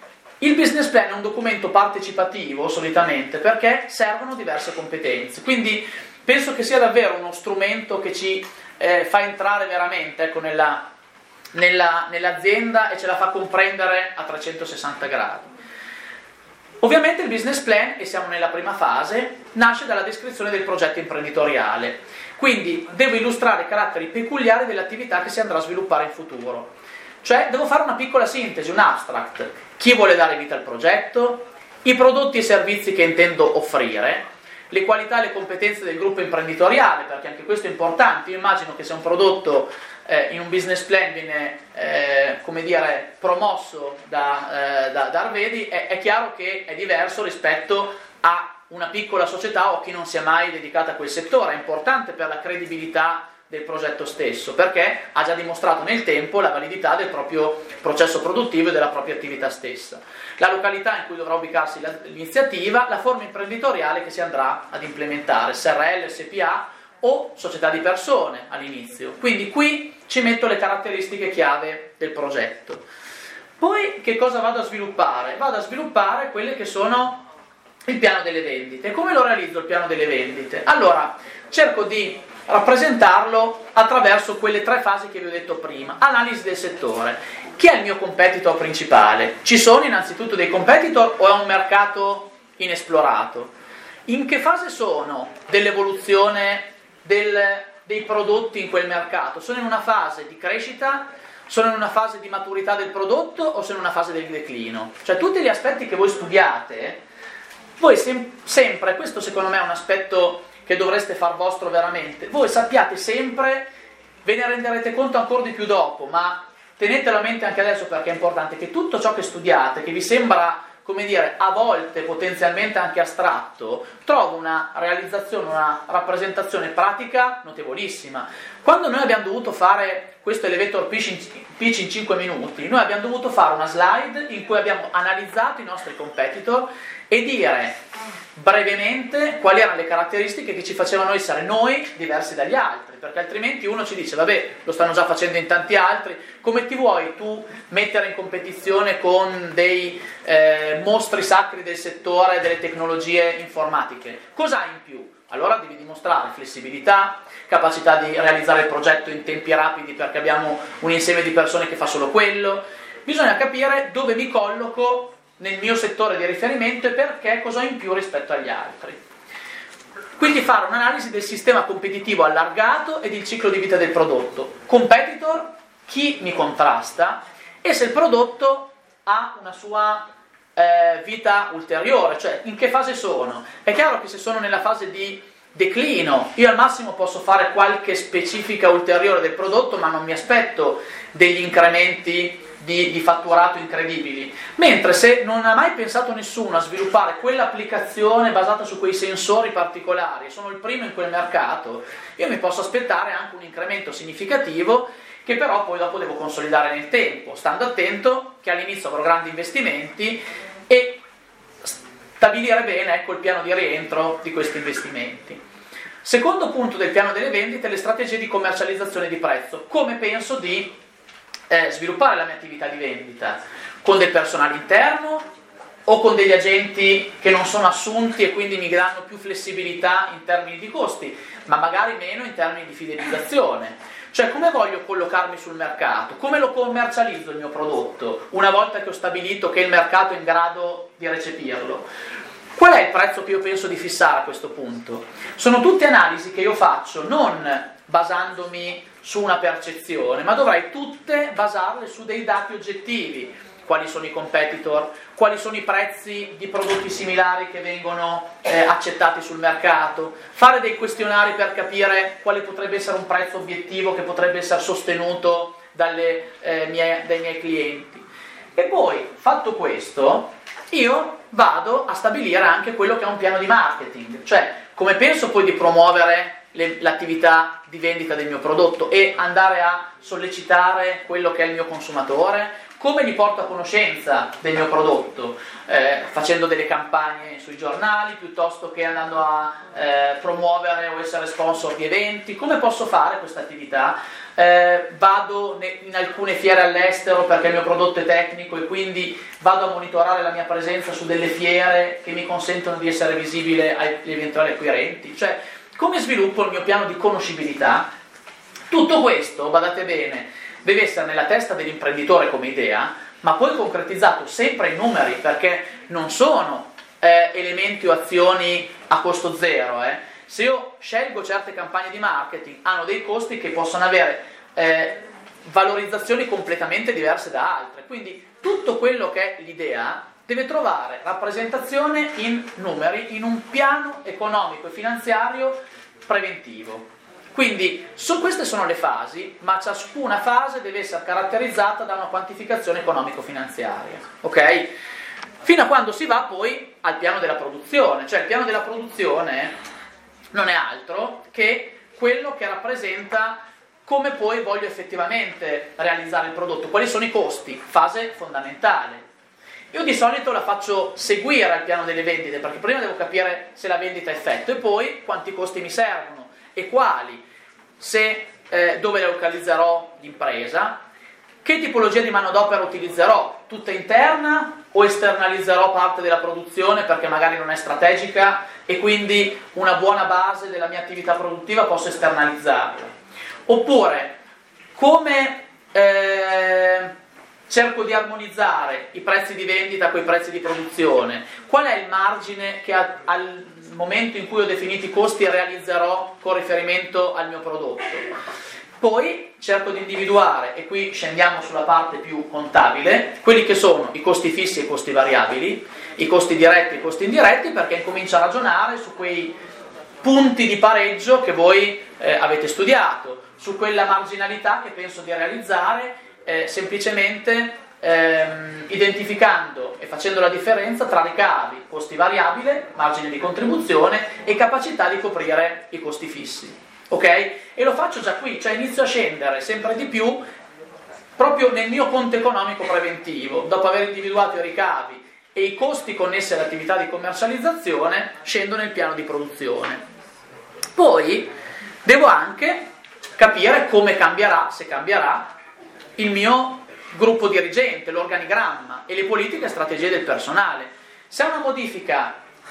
Il business plan è un documento partecipativo solitamente perché servono diverse competenze, quindi penso che sia davvero uno strumento che ci eh, fa entrare veramente ecco, nella, nella, nell'azienda e ce la fa comprendere a trecentosessanta gradi. Ovviamente il business plan, e siamo nella prima fase, nasce dalla descrizione del progetto imprenditoriale, quindi devo illustrare i caratteri peculiari dell'attività che si andrà a sviluppare in futuro. Cioè devo fare una piccola sintesi, un abstract. Chi vuole dare vita al progetto, i prodotti e servizi che intendo offrire, le qualità e le competenze del gruppo imprenditoriale, perché anche questo è importante. Io immagino che se un prodotto eh, in un business plan viene eh, come dire, promosso da, eh, da, da Arvedi, è, è chiaro che è diverso rispetto a una piccola società o chi non si è mai dedicata a quel settore. È importante per la credibilità del progetto stesso, perché ha già dimostrato nel tempo la validità del proprio processo produttivo e della propria attività stessa. La località in cui dovrà ubicarsi l'iniziativa, la forma imprenditoriale che si andrà ad implementare, S R L, S P A o società di persone all'inizio. Quindi qui ci metto le caratteristiche chiave del progetto. Poi che cosa vado a sviluppare? Vado a sviluppare quelle che sono il piano delle vendite. Come lo realizzo il piano delle vendite? Allora, cerco di rappresentarlo attraverso quelle tre fasi che vi ho detto prima. Analisi del settore. Chi è il mio competitor principale? Ci sono innanzitutto dei competitor o è un mercato inesplorato? In che fase sono dell'evoluzione del, dei prodotti in quel mercato? Sono in una fase di crescita? Sono in una fase di maturità del prodotto o sono in una fase del declino? Cioè tutti gli aspetti che voi studiate, voi sem- sempre, questo secondo me è un aspetto che dovreste far vostro veramente, voi sappiate sempre, ve ne renderete conto ancora di più dopo, ma tenetelo a mente anche adesso perché è importante, che tutto ciò che studiate, che vi sembra, come dire, a volte potenzialmente anche astratto, trova una realizzazione, una rappresentazione pratica notevolissima. Quando noi abbiamo dovuto fare questo elevator pitch in, pitch in cinque minuti, noi abbiamo dovuto fare una slide in cui abbiamo analizzato i nostri competitor e dire brevemente quali erano le caratteristiche che ci facevano essere noi diversi dagli altri, perché altrimenti uno ci dice vabbè, lo stanno già facendo in tanti altri, come ti vuoi tu mettere in competizione con dei eh, mostri sacri del settore delle tecnologie informatiche? Cosa hai in più? Allora devi dimostrare flessibilità, capacità di realizzare il progetto in tempi rapidi perché abbiamo un insieme di persone che fa solo quello. Bisogna capire dove mi colloco nel mio settore di riferimento e perché cosa ho in più rispetto agli altri. Quindi fare un'analisi del sistema competitivo allargato e del ciclo di vita del prodotto. Competitor, chi mi contrasta e se il prodotto ha una sua eh, vita ulteriore, cioè in che fase sono. È chiaro che se sono nella fase di declino, io al massimo posso fare qualche specifica ulteriore del prodotto, ma non mi aspetto degli incrementi Di, di fatturato incredibili, mentre se non ha mai pensato nessuno a sviluppare quell'applicazione basata su quei sensori particolari, sono il primo in quel mercato, io mi posso aspettare anche un incremento significativo che però poi dopo devo consolidare nel tempo, stando attento che all'inizio avrò grandi investimenti e stabilire bene, ecco, il piano di rientro di questi investimenti. Secondo punto del piano delle vendite, le strategie di commercializzazione di prezzo. Come penso di Eh, sviluppare la mia attività di vendita? Con del personale interno o con degli agenti che non sono assunti e quindi mi danno più flessibilità in termini di costi, ma magari meno in termini di fidelizzazione? Cioè come voglio collocarmi sul mercato? Come lo commercializzo il mio prodotto una volta che ho stabilito che il mercato è in grado di recepirlo? Qual è il prezzo che io penso di fissare a questo punto? Sono tutte analisi che io faccio non basandomi su una percezione, ma dovrei tutte basarle su dei dati oggettivi. Quali sono i competitor, quali sono i prezzi di prodotti similari che vengono eh, accettati sul mercato, fare dei questionari per capire quale potrebbe essere un prezzo obiettivo che potrebbe essere sostenuto dalle, eh, mie, dai miei clienti. E poi, fatto questo, io vado a stabilire anche quello che è un piano di marketing, cioè come penso poi di promuovere le, l'attività di vendita del mio prodotto e andare a sollecitare quello che è il mio consumatore, come gli porto a conoscenza del mio prodotto, eh, facendo delle campagne sui giornali piuttosto che andando a eh, promuovere o essere sponsor di eventi, come posso fare questa attività? Eh, vado in alcune fiere all'estero perché il mio prodotto è tecnico e quindi vado a monitorare la mia presenza su delle fiere che mi consentono di essere visibile agli eventuali acquirenti, cioè come sviluppo il mio piano di conoscibilità. Tutto questo, badate bene, deve essere nella testa dell'imprenditore come idea, ma poi concretizzato sempre in numeri, perché non sono eh, elementi o azioni a costo zero. Eh. Se io scelgo certe campagne di marketing, hanno dei costi che possono avere eh, valorizzazioni completamente diverse da altre. Quindi tutto quello che è l'idea deve trovare rappresentazione in numeri, in un piano economico e finanziario preventivo. Quindi su queste sono le fasi, ma ciascuna fase deve essere caratterizzata da una quantificazione economico-finanziaria, ok? Fino a quando si va poi al piano della produzione, cioè il piano della produzione non è altro che quello che rappresenta come poi voglio effettivamente realizzare il prodotto, quali sono i costi, fase fondamentale. Io di solito la faccio seguire al piano delle vendite, perché prima devo capire se la vendita è effetto e poi quanti costi mi servono. e quali, se, eh, dove localizzerò l'impresa, che tipologia di manodopera utilizzerò, tutta interna o esternalizzerò parte della produzione perché magari non è strategica e quindi una buona base della mia attività produttiva posso esternalizzarla. Oppure, come eh, cerco di armonizzare i prezzi di vendita con i prezzi di produzione, qual è il margine che a, al momento in cui ho definito i costi realizzerò con riferimento al mio prodotto. Poi cerco di individuare, e qui scendiamo sulla parte più contabile, quelli che sono i costi fissi e i costi variabili, i costi diretti e i costi indiretti, perché incomincio a ragionare su quei punti di pareggio che voi eh, avete studiato, su quella marginalità che penso di realizzare eh, semplicemente ehm, identificando e facendo la differenza tra ricavi, costi variabili, margine di contribuzione e capacità di coprire i costi fissi. Ok? E lo faccio già qui, cioè inizio a scendere sempre di più proprio nel mio conto economico preventivo, dopo aver individuato i ricavi e i costi connessi all'attività di commercializzazione, scendo nel piano di produzione. Poi devo anche capire come cambierà, se cambierà, il mio gruppo dirigente, l'organigramma e le politiche e strategie del personale. Se è una modifica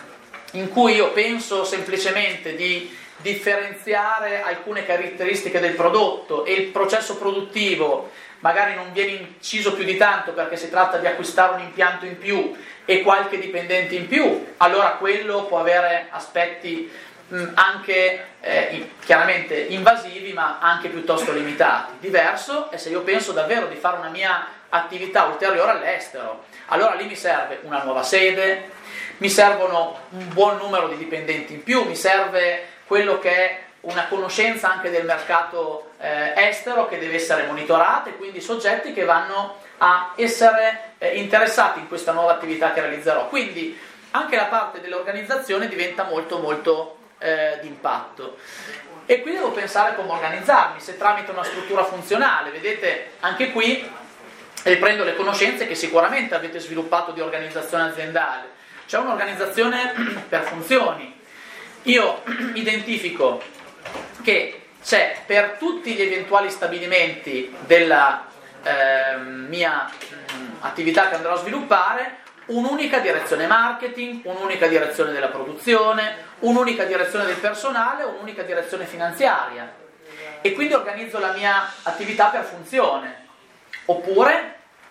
in cui io penso semplicemente di differenziare alcune caratteristiche del prodotto e il processo produttivo magari non viene inciso più di tanto perché si tratta di acquistare un impianto in più e qualche dipendente in più, allora quello può avere aspetti mh, anche eh, chiaramente invasivi ma anche piuttosto limitati. Diverso è se io penso davvero di fare una mia attività ulteriore all'estero, allora lì mi serve una nuova sede, mi servono un buon numero di dipendenti in più, mi serve quello che è una conoscenza anche del mercato eh, estero che deve essere monitorata e quindi soggetti che vanno a essere eh, interessati in questa nuova attività che realizzerò. Quindi anche la parte dell'organizzazione diventa molto molto eh, d'impatto. E qui devo pensare come organizzarmi, se tramite una struttura funzionale. Vedete, anche qui riprendo le conoscenze che sicuramente avete sviluppato di organizzazione aziendale. C'è un'organizzazione per funzioni. Io identifico che c'è per tutti gli eventuali stabilimenti della eh, mia mh, attività che andrò a sviluppare un'unica direzione marketing, un'unica direzione della produzione, un'unica direzione del personale, un'unica direzione finanziaria e quindi organizzo la mia attività per funzione. Oppure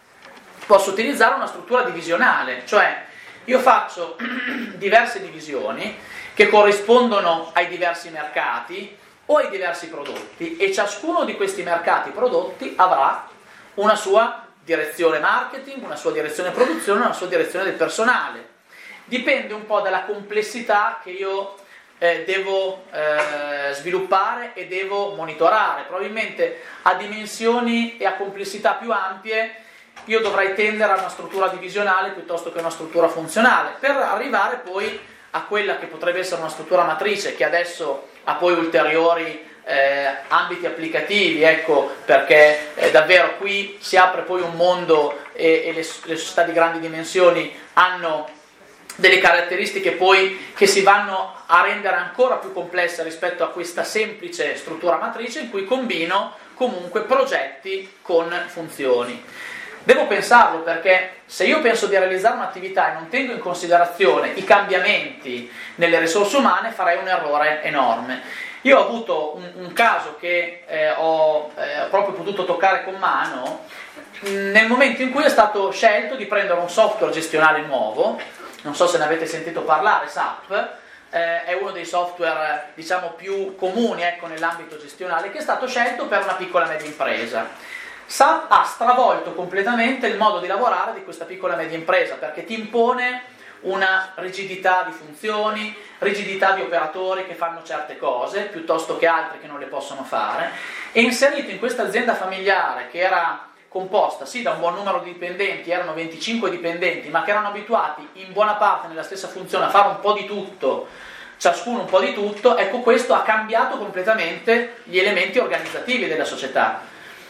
posso utilizzare una struttura divisionale, cioè io faccio diverse divisioni che corrispondono ai diversi mercati o ai diversi prodotti e ciascuno di questi mercati prodotti avrà una sua direzione marketing, una sua direzione produzione, una sua direzione del personale. Dipende un po' dalla complessità che io eh, devo eh, sviluppare e devo monitorare. Probabilmente a dimensioni e a complessità più ampie io dovrei tendere a una struttura divisionale piuttosto che a una struttura funzionale per arrivare poi a quella che potrebbe essere una struttura matrice che adesso ha poi ulteriori eh, ambiti applicativi, ecco perché eh, davvero qui si apre poi un mondo e, e le, le società di grandi dimensioni hanno delle caratteristiche poi che si vanno a rendere ancora più complesse rispetto a questa semplice struttura matrice in cui combino comunque progetti con funzioni. Devo pensarlo perché se io penso di realizzare un'attività e non tengo in considerazione i cambiamenti nelle risorse umane farei un errore enorme. Io ho avuto un, un caso che eh, ho eh, proprio potuto toccare con mano nel momento in cui è stato scelto di prendere un software gestionale nuovo, non so se ne avete sentito parlare, S A P, eh, è uno dei software diciamo più comuni ecco, nell'ambito gestionale, che è stato scelto per una piccola e media impresa. S A P ha stravolto completamente il modo di lavorare di questa piccola e media impresa perché ti impone una rigidità di funzioni, rigidità di operatori che fanno certe cose piuttosto che altri che non le possono fare e inserito in questa azienda familiare che era composta sì da un buon numero di dipendenti, erano venticinque dipendenti ma che erano abituati in buona parte nella stessa funzione a fare un po' di tutto, ciascuno un po' di tutto, ecco questo ha cambiato completamente gli elementi organizzativi della società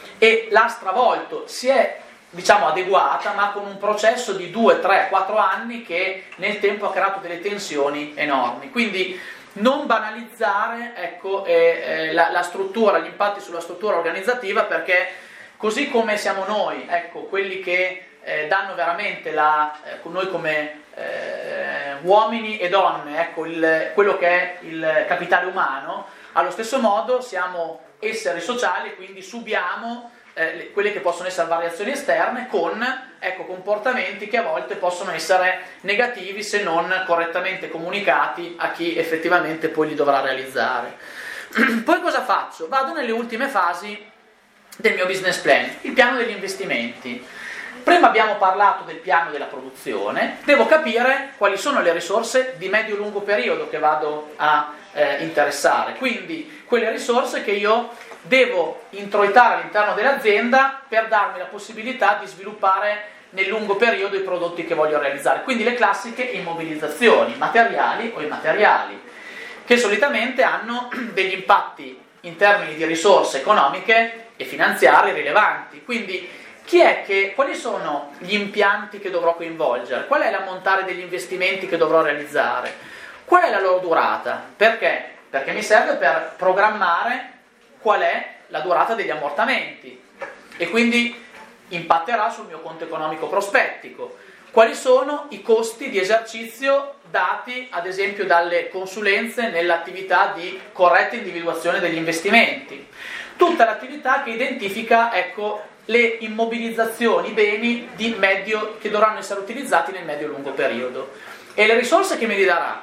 e l'ha stravolto, si è diciamo adeguata ma con un processo di due, tre, quattro anni che nel tempo ha creato delle tensioni enormi. Quindi non banalizzare, ecco, eh, eh, la, la struttura, gli impatti sulla struttura organizzativa, perché così come siamo noi, ecco, quelli che eh, danno veramente la, eh, noi come eh, uomini e donne, ecco, il, quello che è il capitale umano, allo stesso modo siamo esseri sociali, quindi subiamo eh, quelle che possono essere variazioni esterne con, ecco, comportamenti che a volte possono essere negativi se non correttamente comunicati a chi effettivamente poi li dovrà realizzare. Poi cosa faccio? Vado nelle ultime fasi del mio business plan, il piano degli investimenti. Prima abbiamo parlato del piano della produzione, devo capire quali sono le risorse di medio-lungo periodo che vado a eh, interessare, quindi quelle risorse che io devo introitare all'interno dell'azienda per darmi la possibilità di sviluppare nel lungo periodo i prodotti che voglio realizzare, quindi le classiche immobilizzazioni, materiali o immateriali, che solitamente hanno degli impatti in termini di risorse economiche e finanziarie rilevanti. Quindi chi è che, quali sono gli impianti che dovrò coinvolgere? Qual è l'ammontare degli investimenti che dovrò realizzare? Qual è la loro durata? Perché? Perché mi serve per programmare qual è la durata degli ammortamenti e quindi impatterà sul mio conto economico prospettico. Quali sono i costi di esercizio dati ad esempio dalle consulenze nell'attività di corretta individuazione degli investimenti? Tutta l'attività che identifica, ecco, le immobilizzazioni, i beni di medio, che dovranno essere utilizzati nel medio-lungo periodo. E le risorse che me li darà?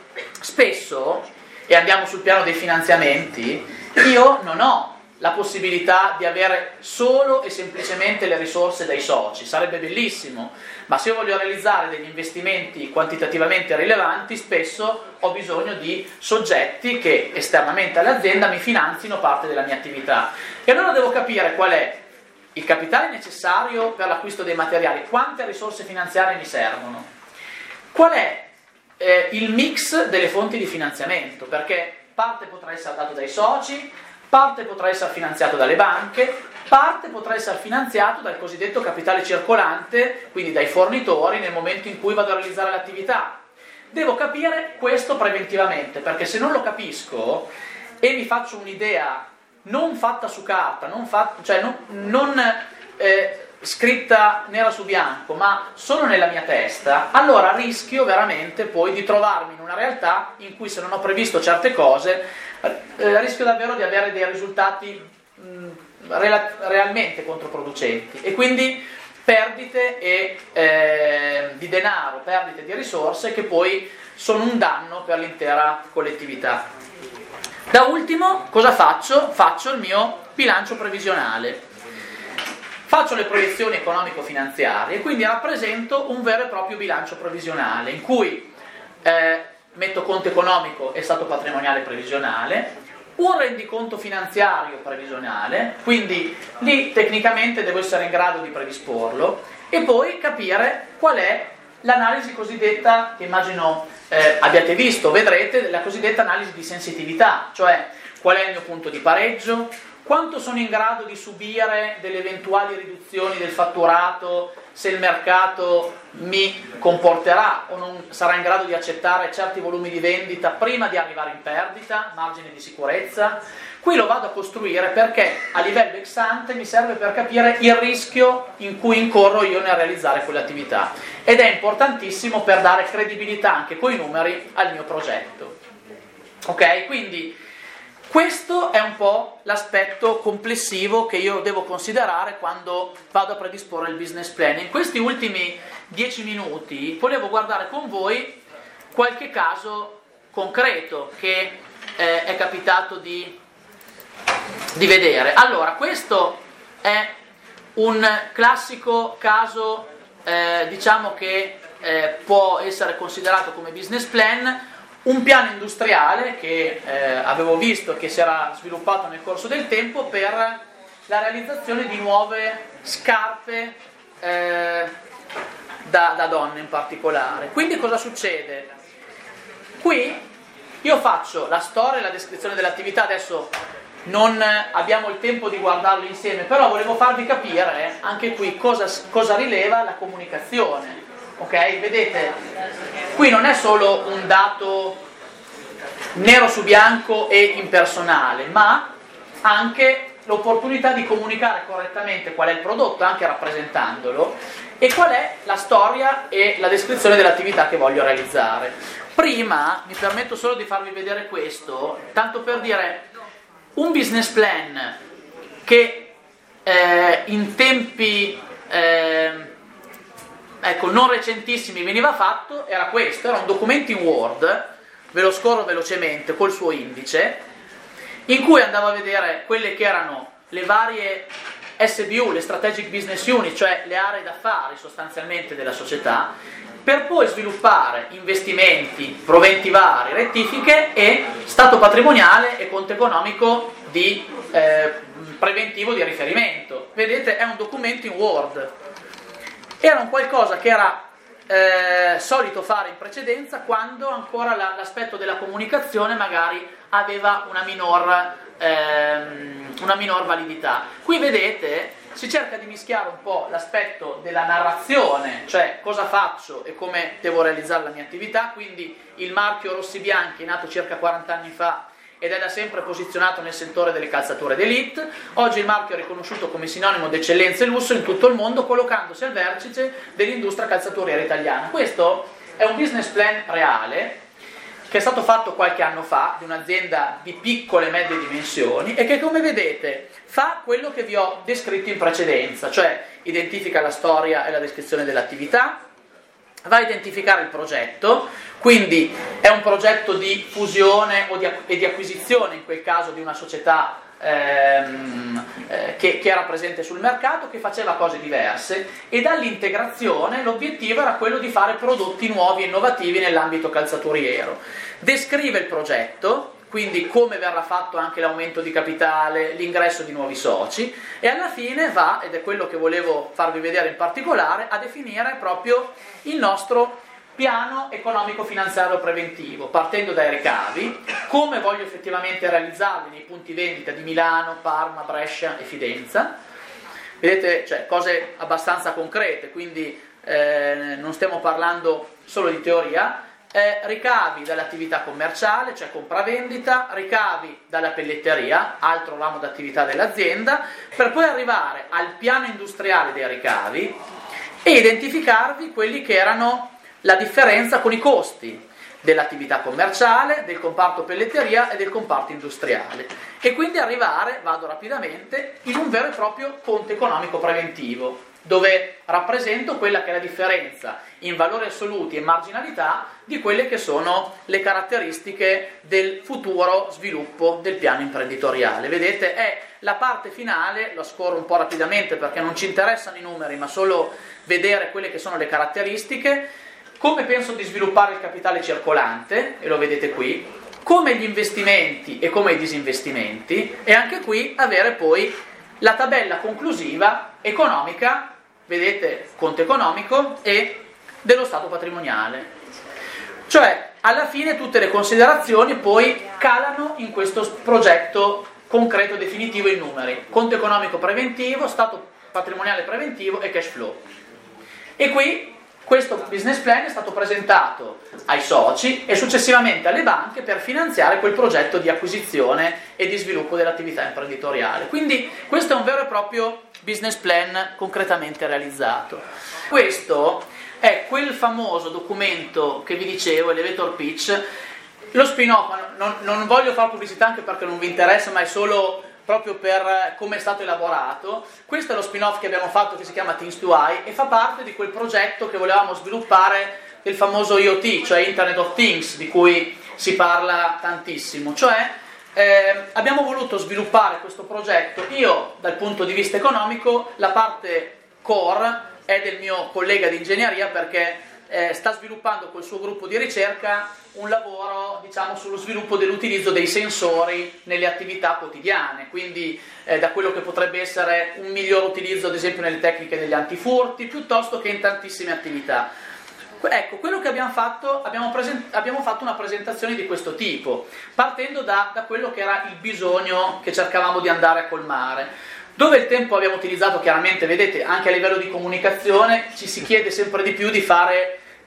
Spesso, e andiamo sul piano dei finanziamenti, io non ho la possibilità di avere solo e semplicemente le risorse dai soci, sarebbe bellissimo, ma se io voglio realizzare degli investimenti quantitativamente rilevanti, spesso ho bisogno di soggetti che esternamente all'azienda mi finanzino parte della mia attività. E allora devo capire qual è il capitale necessario per l'acquisto dei materiali, quante risorse finanziarie mi servono, qual è eh, il mix delle fonti di finanziamento, perché parte potrà essere dato dai soci, parte potrà essere finanziato dalle banche, parte potrà essere finanziato dal cosiddetto capitale circolante, quindi dai fornitori nel momento in cui vado a realizzare l'attività. Devo capire questo preventivamente, perché se non lo capisco e mi faccio un'idea non fatta su carta, non, fatta, cioè non, non eh, scritta nera su bianco, ma solo nella mia testa, allora rischio veramente poi di trovarmi in una realtà in cui, se non ho previsto certe cose, eh, rischio davvero di avere dei risultati mh, real, realmente controproducenti e quindi perdite e, eh, di denaro, perdite di risorse che poi sono un danno per l'intera collettività. Da ultimo, cosa faccio? Faccio il mio bilancio previsionale. Faccio le proiezioni economico-finanziarie e quindi rappresento un vero e proprio bilancio previsionale in cui eh, metto conto economico e stato patrimoniale previsionale, un rendiconto finanziario previsionale, quindi lì tecnicamente devo essere in grado di predisporlo e poi capire qual è l'analisi cosiddetta, che immagino eh, abbiate visto, vedrete, la cosiddetta analisi di sensitività, cioè qual è il mio punto di pareggio, quanto sono in grado di subire delle eventuali riduzioni del fatturato se il mercato mi comporterà o non sarà in grado di accettare certi volumi di vendita prima di arrivare in perdita, margine di sicurezza. Qui lo vado a costruire perché a livello ex ante mi serve per capire il rischio in cui incorro io nel realizzare quell'attività ed è importantissimo per dare credibilità anche coi numeri al mio progetto. Ok? Quindi questo è un po' l'aspetto complessivo che io devo considerare quando vado a predisporre il business plan. In questi ultimi dieci minuti volevo guardare con voi qualche caso concreto che eh, è capitato di, di vedere. Allora, questo è un classico caso, eh, diciamo che eh, può essere considerato come business plan. Un piano industriale che eh, avevo visto che si era sviluppato nel corso del tempo per la realizzazione di nuove scarpe eh, da, da donne in particolare. Quindi cosa succede? Qui io faccio la storia e la descrizione dell'attività, adesso non abbiamo il tempo di guardarlo insieme, però volevo farvi capire anche qui cosa, cosa rileva la comunicazione. Ok? Vedete, qui non è solo un dato nero su bianco e impersonale, ma anche l'opportunità di comunicare correttamente qual è il prodotto, anche rappresentandolo, e qual è la storia e la descrizione dell'attività che voglio realizzare. Prima mi permetto solo di farvi vedere questo, tanto per dire, un business plan che eh, in tempi eh, ecco, non recentissimi veniva fatto era questo, era un documento in Word, ve lo scorro velocemente col suo indice, in cui andavo a vedere quelle che erano le varie S B U, le Strategic Business Unit, cioè le aree d'affari sostanzialmente della società, per poi sviluppare investimenti, proventi vari, rettifiche e stato patrimoniale e conto economico di eh, preventivo di riferimento. Vedete, è un documento in Word. Era un qualcosa che era eh, solito fare in precedenza quando ancora la, l'aspetto della comunicazione magari aveva una minor, ehm, una minor validità. Qui vedete, si cerca di mischiare un po' l'aspetto della narrazione, cioè cosa faccio e come devo realizzare la mia attività, quindi il marchio Rossi Bianchi è nato circa quaranta anni fa ed è da sempre posizionato nel settore delle calzature d'élite. Oggi il marchio è riconosciuto come sinonimo di eccellenza e lusso in tutto il mondo, collocandosi al vertice dell'industria calzaturiera italiana. Questo è un business plan reale che è stato fatto qualche anno fa di un'azienda di piccole e medie dimensioni e che, come vedete, fa quello che vi ho descritto in precedenza, cioè identifica la storia e la descrizione dell'attività, va a identificare il progetto, quindi è un progetto di fusione o di, e di acquisizione, in quel caso di una società ehm, eh, che, che era presente sul mercato, che faceva cose diverse, e dall'integrazione l'obiettivo era quello di fare prodotti nuovi e innovativi nell'ambito calzaturiero. Descrive il progetto, quindi come verrà fatto anche l'aumento di capitale, l'ingresso di nuovi soci, e alla fine va, ed è quello che volevo farvi vedere in particolare, a definire proprio il nostro piano economico-finanziario preventivo, partendo dai ricavi, come voglio effettivamente realizzarli nei punti vendita di Milano, Parma, Brescia e Fidenza. Vedete, cioè, cose abbastanza concrete, quindi eh, non stiamo parlando solo di teoria. Eh, ricavi dall'attività commerciale, cioè compravendita, ricavi dalla pelletteria, altro ramo d'attività dell'azienda, per poi arrivare al piano industriale dei ricavi e identificarvi quelli che erano la differenza con i costi dell'attività commerciale, del comparto pelletteria e del comparto industriale, e quindi arrivare, vado rapidamente, in un vero e proprio conto economico preventivo, dove rappresento quella che è la differenza in valori assoluti e marginalità di quelle che sono le caratteristiche del futuro sviluppo del piano imprenditoriale. Vedete, è la parte finale, lo scorro un po' rapidamente perché non ci interessano i numeri, ma solo vedere quelle che sono le caratteristiche, come penso di sviluppare il capitale circolante, e lo vedete qui, come gli investimenti e come i disinvestimenti, e anche qui avere poi la tabella conclusiva economica, vedete, conto economico e dello stato patrimoniale. Cioè, alla fine tutte le considerazioni poi calano in questo progetto concreto definitivo in numeri: conto economico preventivo, stato patrimoniale preventivo e cash flow. E qui questo business plan è stato presentato ai soci e successivamente alle banche per finanziare quel progetto di acquisizione e di sviluppo dell'attività imprenditoriale. Quindi questo è un vero e proprio business plan concretamente realizzato. Questo è quel famoso documento che vi dicevo, elevator pitch, lo spin-off. Non, non voglio fare pubblicità anche perché non vi interessa, ma è solo proprio per come è stato elaborato. Questo è lo spin-off che abbiamo fatto, che si chiama Things to I, e fa parte di quel progetto che volevamo sviluppare del famoso I O T, cioè Internet of Things, di cui si parla tantissimo. Cioè eh, abbiamo voluto sviluppare questo progetto. Io, dal punto di vista economico, la parte core è del mio collega di ingegneria, perché eh, sta sviluppando col suo gruppo di ricerca un lavoro, diciamo, sullo sviluppo dell'utilizzo dei sensori nelle attività quotidiane, quindi eh, da quello che potrebbe essere un miglior utilizzo ad esempio nelle tecniche degli antifurti, piuttosto che in tantissime attività. Ecco, quello che abbiamo fatto, abbiamo, present- abbiamo fatto una presentazione di questo tipo, partendo da, da quello che era il bisogno che cercavamo di andare a colmare. Dove il tempo abbiamo utilizzato, chiaramente, vedete, anche a livello di comunicazione ci si chiede sempre di più di fare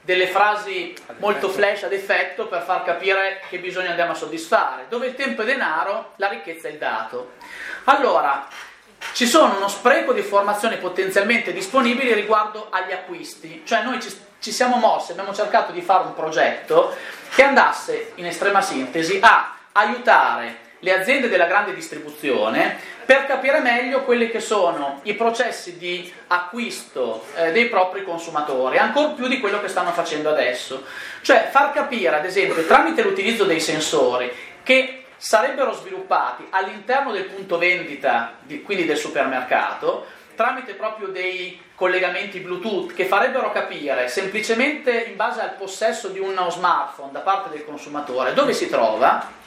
delle frasi molto flash ad effetto per far capire che bisogno andiamo a soddisfare. Dove il tempo è denaro, la ricchezza è il dato. Allora, ci sono uno spreco di informazioni potenzialmente disponibili riguardo agli acquisti, cioè noi ci, ci siamo mossi, abbiamo cercato di fare un progetto che andasse, in estrema sintesi, a aiutare le aziende della grande distribuzione per capire meglio quelli che sono i processi di acquisto eh, dei propri consumatori, ancor più di quello che stanno facendo adesso. Cioè far capire, ad esempio, tramite l'utilizzo dei sensori che sarebbero sviluppati all'interno del punto vendita, di, quindi del supermercato, tramite proprio dei collegamenti Bluetooth che farebbero capire semplicemente in base al possesso di uno smartphone da parte del consumatore dove si trova.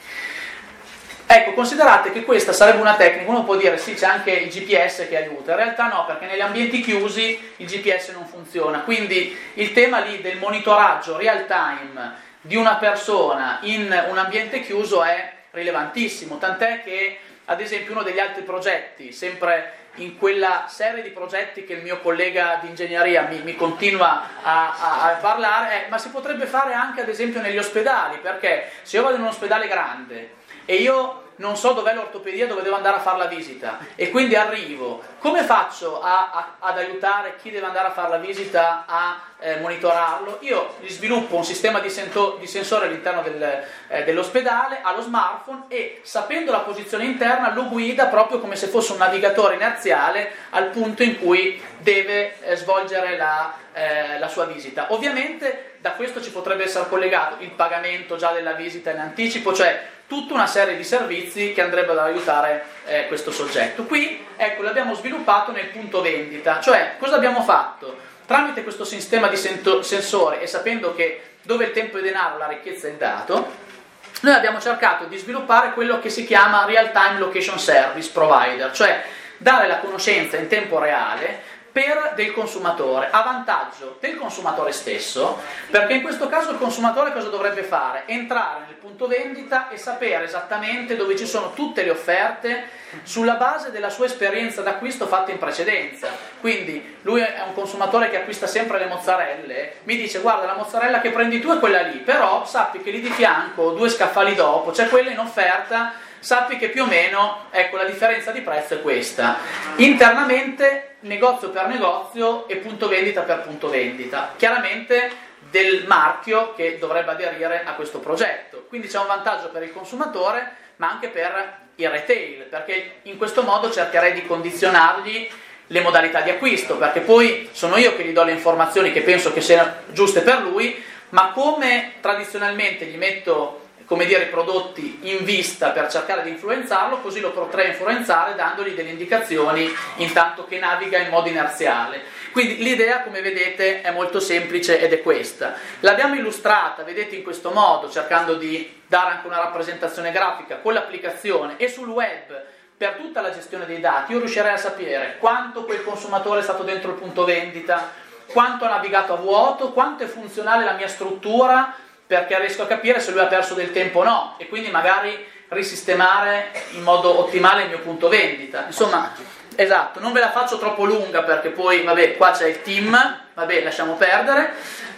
Ecco, considerate che questa sarebbe una tecnica, uno può dire sì, c'è anche il G P S che aiuta, in realtà no, perché negli ambienti chiusi il G P S non funziona, quindi il tema lì del monitoraggio real time di una persona in un ambiente chiuso è rilevantissimo, tant'è che ad esempio uno degli altri progetti, sempre in quella serie di progetti che il mio collega di ingegneria mi, mi continua a, a, a parlare, è, ma si potrebbe fare anche ad esempio negli ospedali, perché se io vado in un ospedale grande e io non so dov'è l'ortopedia dove devo andare a fare la visita e quindi arrivo, come faccio a, a, ad aiutare chi deve andare a fare la visita a eh, monitorarlo? Io gli sviluppo un sistema di, sento, di sensore all'interno del, eh, dell'ospedale, allo smartphone, e sapendo la posizione interna lo guida proprio come se fosse un navigatore inerziale al punto in cui deve eh, svolgere la, eh, la sua visita. Ovviamente da questo ci potrebbe essere collegato il pagamento già della visita in anticipo, cioè tutta una serie di servizi che andrebbero ad aiutare eh, questo soggetto. Qui, ecco, l'abbiamo sviluppato nel punto vendita, cioè cosa abbiamo fatto? Tramite questo sistema di sensori e sapendo che dove il tempo è denaro, la ricchezza è il dato, noi abbiamo cercato di sviluppare quello che si chiama Real Time Location Service Provider, cioè dare la conoscenza in tempo reale per del consumatore, a vantaggio del consumatore stesso, perché in questo caso il consumatore cosa dovrebbe fare? Entrare nel punto vendita e sapere esattamente dove ci sono tutte le offerte sulla base della sua esperienza d'acquisto fatta in precedenza. Quindi lui è un consumatore che acquista sempre le mozzarelle, mi dice guarda la mozzarella che prendi tu è quella lì, però sappi che lì di fianco, due scaffali dopo, c'è quella in offerta, sappi che più o meno, ecco, la differenza di prezzo è questa. Internamente, negozio per negozio e punto vendita per punto vendita, chiaramente del marchio che dovrebbe aderire a questo progetto. Quindi c'è un vantaggio per il consumatore, ma anche per il retail, perché in questo modo cercherei di condizionargli le modalità di acquisto, perché poi sono io che gli do le informazioni che penso che siano giuste per lui, ma come tradizionalmente gli metto, come dire, i prodotti in vista per cercare di influenzarlo, così lo potrei influenzare dandogli delle indicazioni intanto che naviga in modo inerziale. Quindi l'idea, come vedete, è molto semplice ed è questa. L'abbiamo illustrata, vedete, in questo modo, cercando di dare anche una rappresentazione grafica con l'applicazione, e sul web per tutta la gestione dei dati io riuscirei a sapere quanto quel consumatore è stato dentro il punto vendita, quanto ha navigato a vuoto, quanto è funzionale la mia struttura, perché riesco a capire se lui ha perso del tempo o no, e quindi magari risistemare in modo ottimale il mio punto vendita. Insomma, esatto, non ve la faccio troppo lunga perché poi, vabbè, qua c'è il team, vabbè, lasciamo perdere.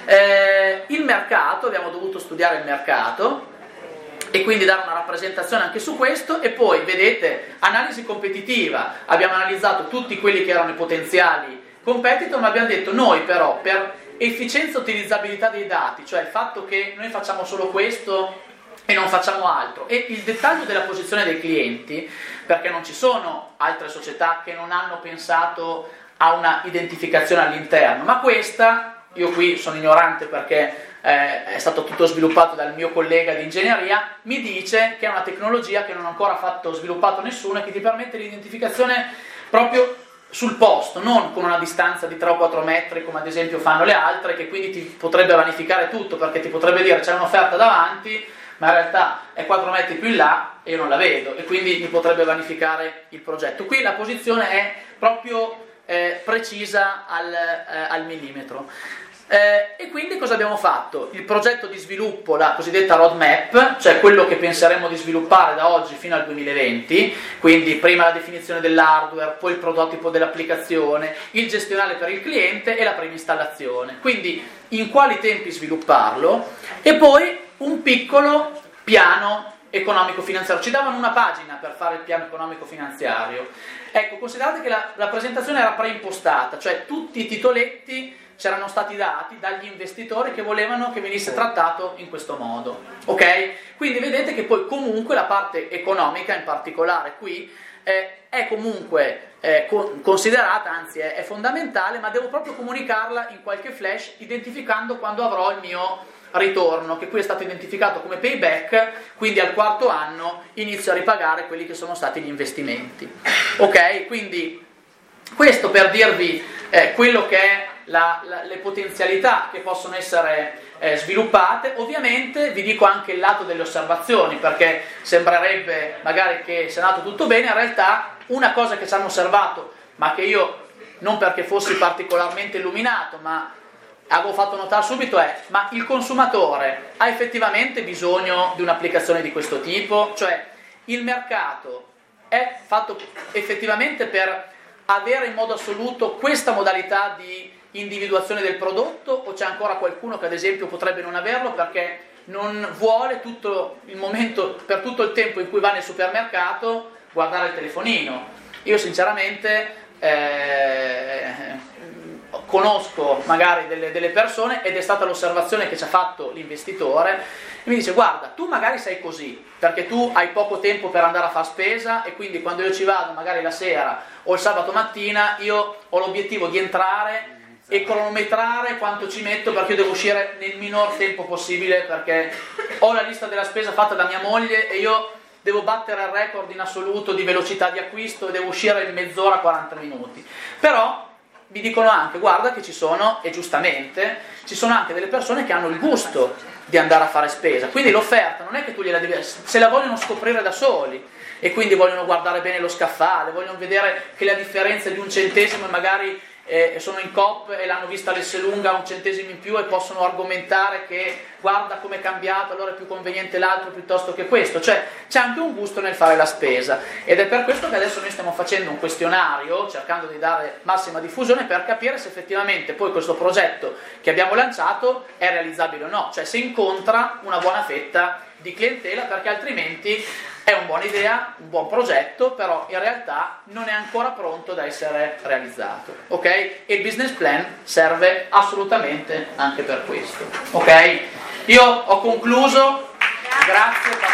Eh, il mercato, abbiamo dovuto studiare il mercato e quindi dare una rappresentazione anche su questo, e poi, vedete, analisi competitiva, abbiamo analizzato tutti quelli che erano i potenziali competitor, ma abbiamo detto noi però per efficienza e utilizzabilità dei dati, cioè il fatto che noi facciamo solo questo e non facciamo altro, e il dettaglio della posizione dei clienti, perché non ci sono altre società che non hanno pensato a una identificazione all'interno, ma questa, io qui sono ignorante perché eh, è stato tutto sviluppato dal mio collega di ingegneria, mi dice che è una tecnologia che non ha ancora fatto sviluppato nessuno e che ti permette l'identificazione proprio sul posto, non con una distanza di tre o quattro metri come ad esempio fanno le altre, che quindi ti potrebbe vanificare tutto, perché ti potrebbe dire c'è un'offerta davanti ma in realtà è quattro metri più in là e io non la vedo, e quindi mi potrebbe vanificare il progetto. Qui la posizione è proprio eh, precisa al, eh, al millimetro. Eh, e quindi cosa abbiamo fatto? Il progetto di sviluppo, la cosiddetta roadmap, cioè quello che penseremo di sviluppare da oggi fino al duemilaventi, quindi prima la definizione dell'hardware, poi il prototipo dell'applicazione, il gestionale per il cliente e la prima installazione. Quindi in quali tempi svilupparlo e poi un piccolo piano economico-finanziario. Ci davano una pagina per fare il piano economico-finanziario. Ecco, considerate che la, la presentazione era preimpostata, cioè tutti i titoletti c'erano stati dati dagli investitori che volevano che venisse trattato in questo modo, ok? Quindi vedete che poi comunque la parte economica, in particolare qui, eh, è comunque eh, co- considerata, anzi è, è fondamentale, ma devo proprio comunicarla in qualche flash, identificando quando avrò il mio ritorno, che qui è stato identificato come payback, quindi al quarto anno inizio a ripagare quelli che sono stati gli investimenti, ok? Quindi questo per dirvi eh, quello che è La, la, le potenzialità che possono essere eh, sviluppate. Ovviamente vi dico anche il lato delle osservazioni, perché sembrerebbe magari che sia andato tutto bene, in realtà una cosa che ci hanno osservato, ma che io non perché fossi particolarmente illuminato, ma avevo fatto notare subito è: ma il consumatore ha effettivamente bisogno di un'applicazione di questo tipo? Cioè il mercato è fatto effettivamente per avere in modo assoluto questa modalità di individuazione del prodotto, o c'è ancora qualcuno che ad esempio potrebbe non averlo perché non vuole tutto il momento, per tutto il tempo in cui va nel supermercato, guardare il telefonino? Io sinceramente eh, conosco magari delle, delle persone, ed è stata l'osservazione che ci ha fatto l'investitore, e mi dice: guarda, tu magari sei così perché tu hai poco tempo per andare a fare spesa, e quindi quando io ci vado magari la sera o il sabato mattina, io ho l'obiettivo di entrare e cronometrare quanto ci metto, perché io devo uscire nel minor tempo possibile, perché ho la lista della spesa fatta da mia moglie e io devo battere il record in assoluto di velocità di acquisto e devo uscire in mezz'ora, quaranta minuti. Però mi dicono anche: guarda che ci sono, e giustamente, ci sono anche delle persone che hanno il gusto di andare a fare spesa, quindi l'offerta non è che tu gliela devi, se la vogliono scoprire da soli, e quindi vogliono guardare bene lo scaffale, vogliono vedere che la differenza di un centesimo, e magari eh, sono in Coop e l'hanno vista l'Esselunga un centesimo in più, e possono argomentare che guarda come è cambiato, allora è più conveniente l'altro piuttosto che questo. Cioè c'è anche un gusto nel fare la spesa, ed è per questo che adesso noi stiamo facendo un questionario cercando di dare massima diffusione per capire se effettivamente poi questo progetto che abbiamo lanciato è realizzabile o no, cioè se incontra una buona fetta di clientela, perché altrimenti è una buona idea, un buon progetto, però in realtà non è ancora pronto da essere realizzato, ok? E il business plan serve assolutamente anche per questo, ok? Io ho concluso, grazie.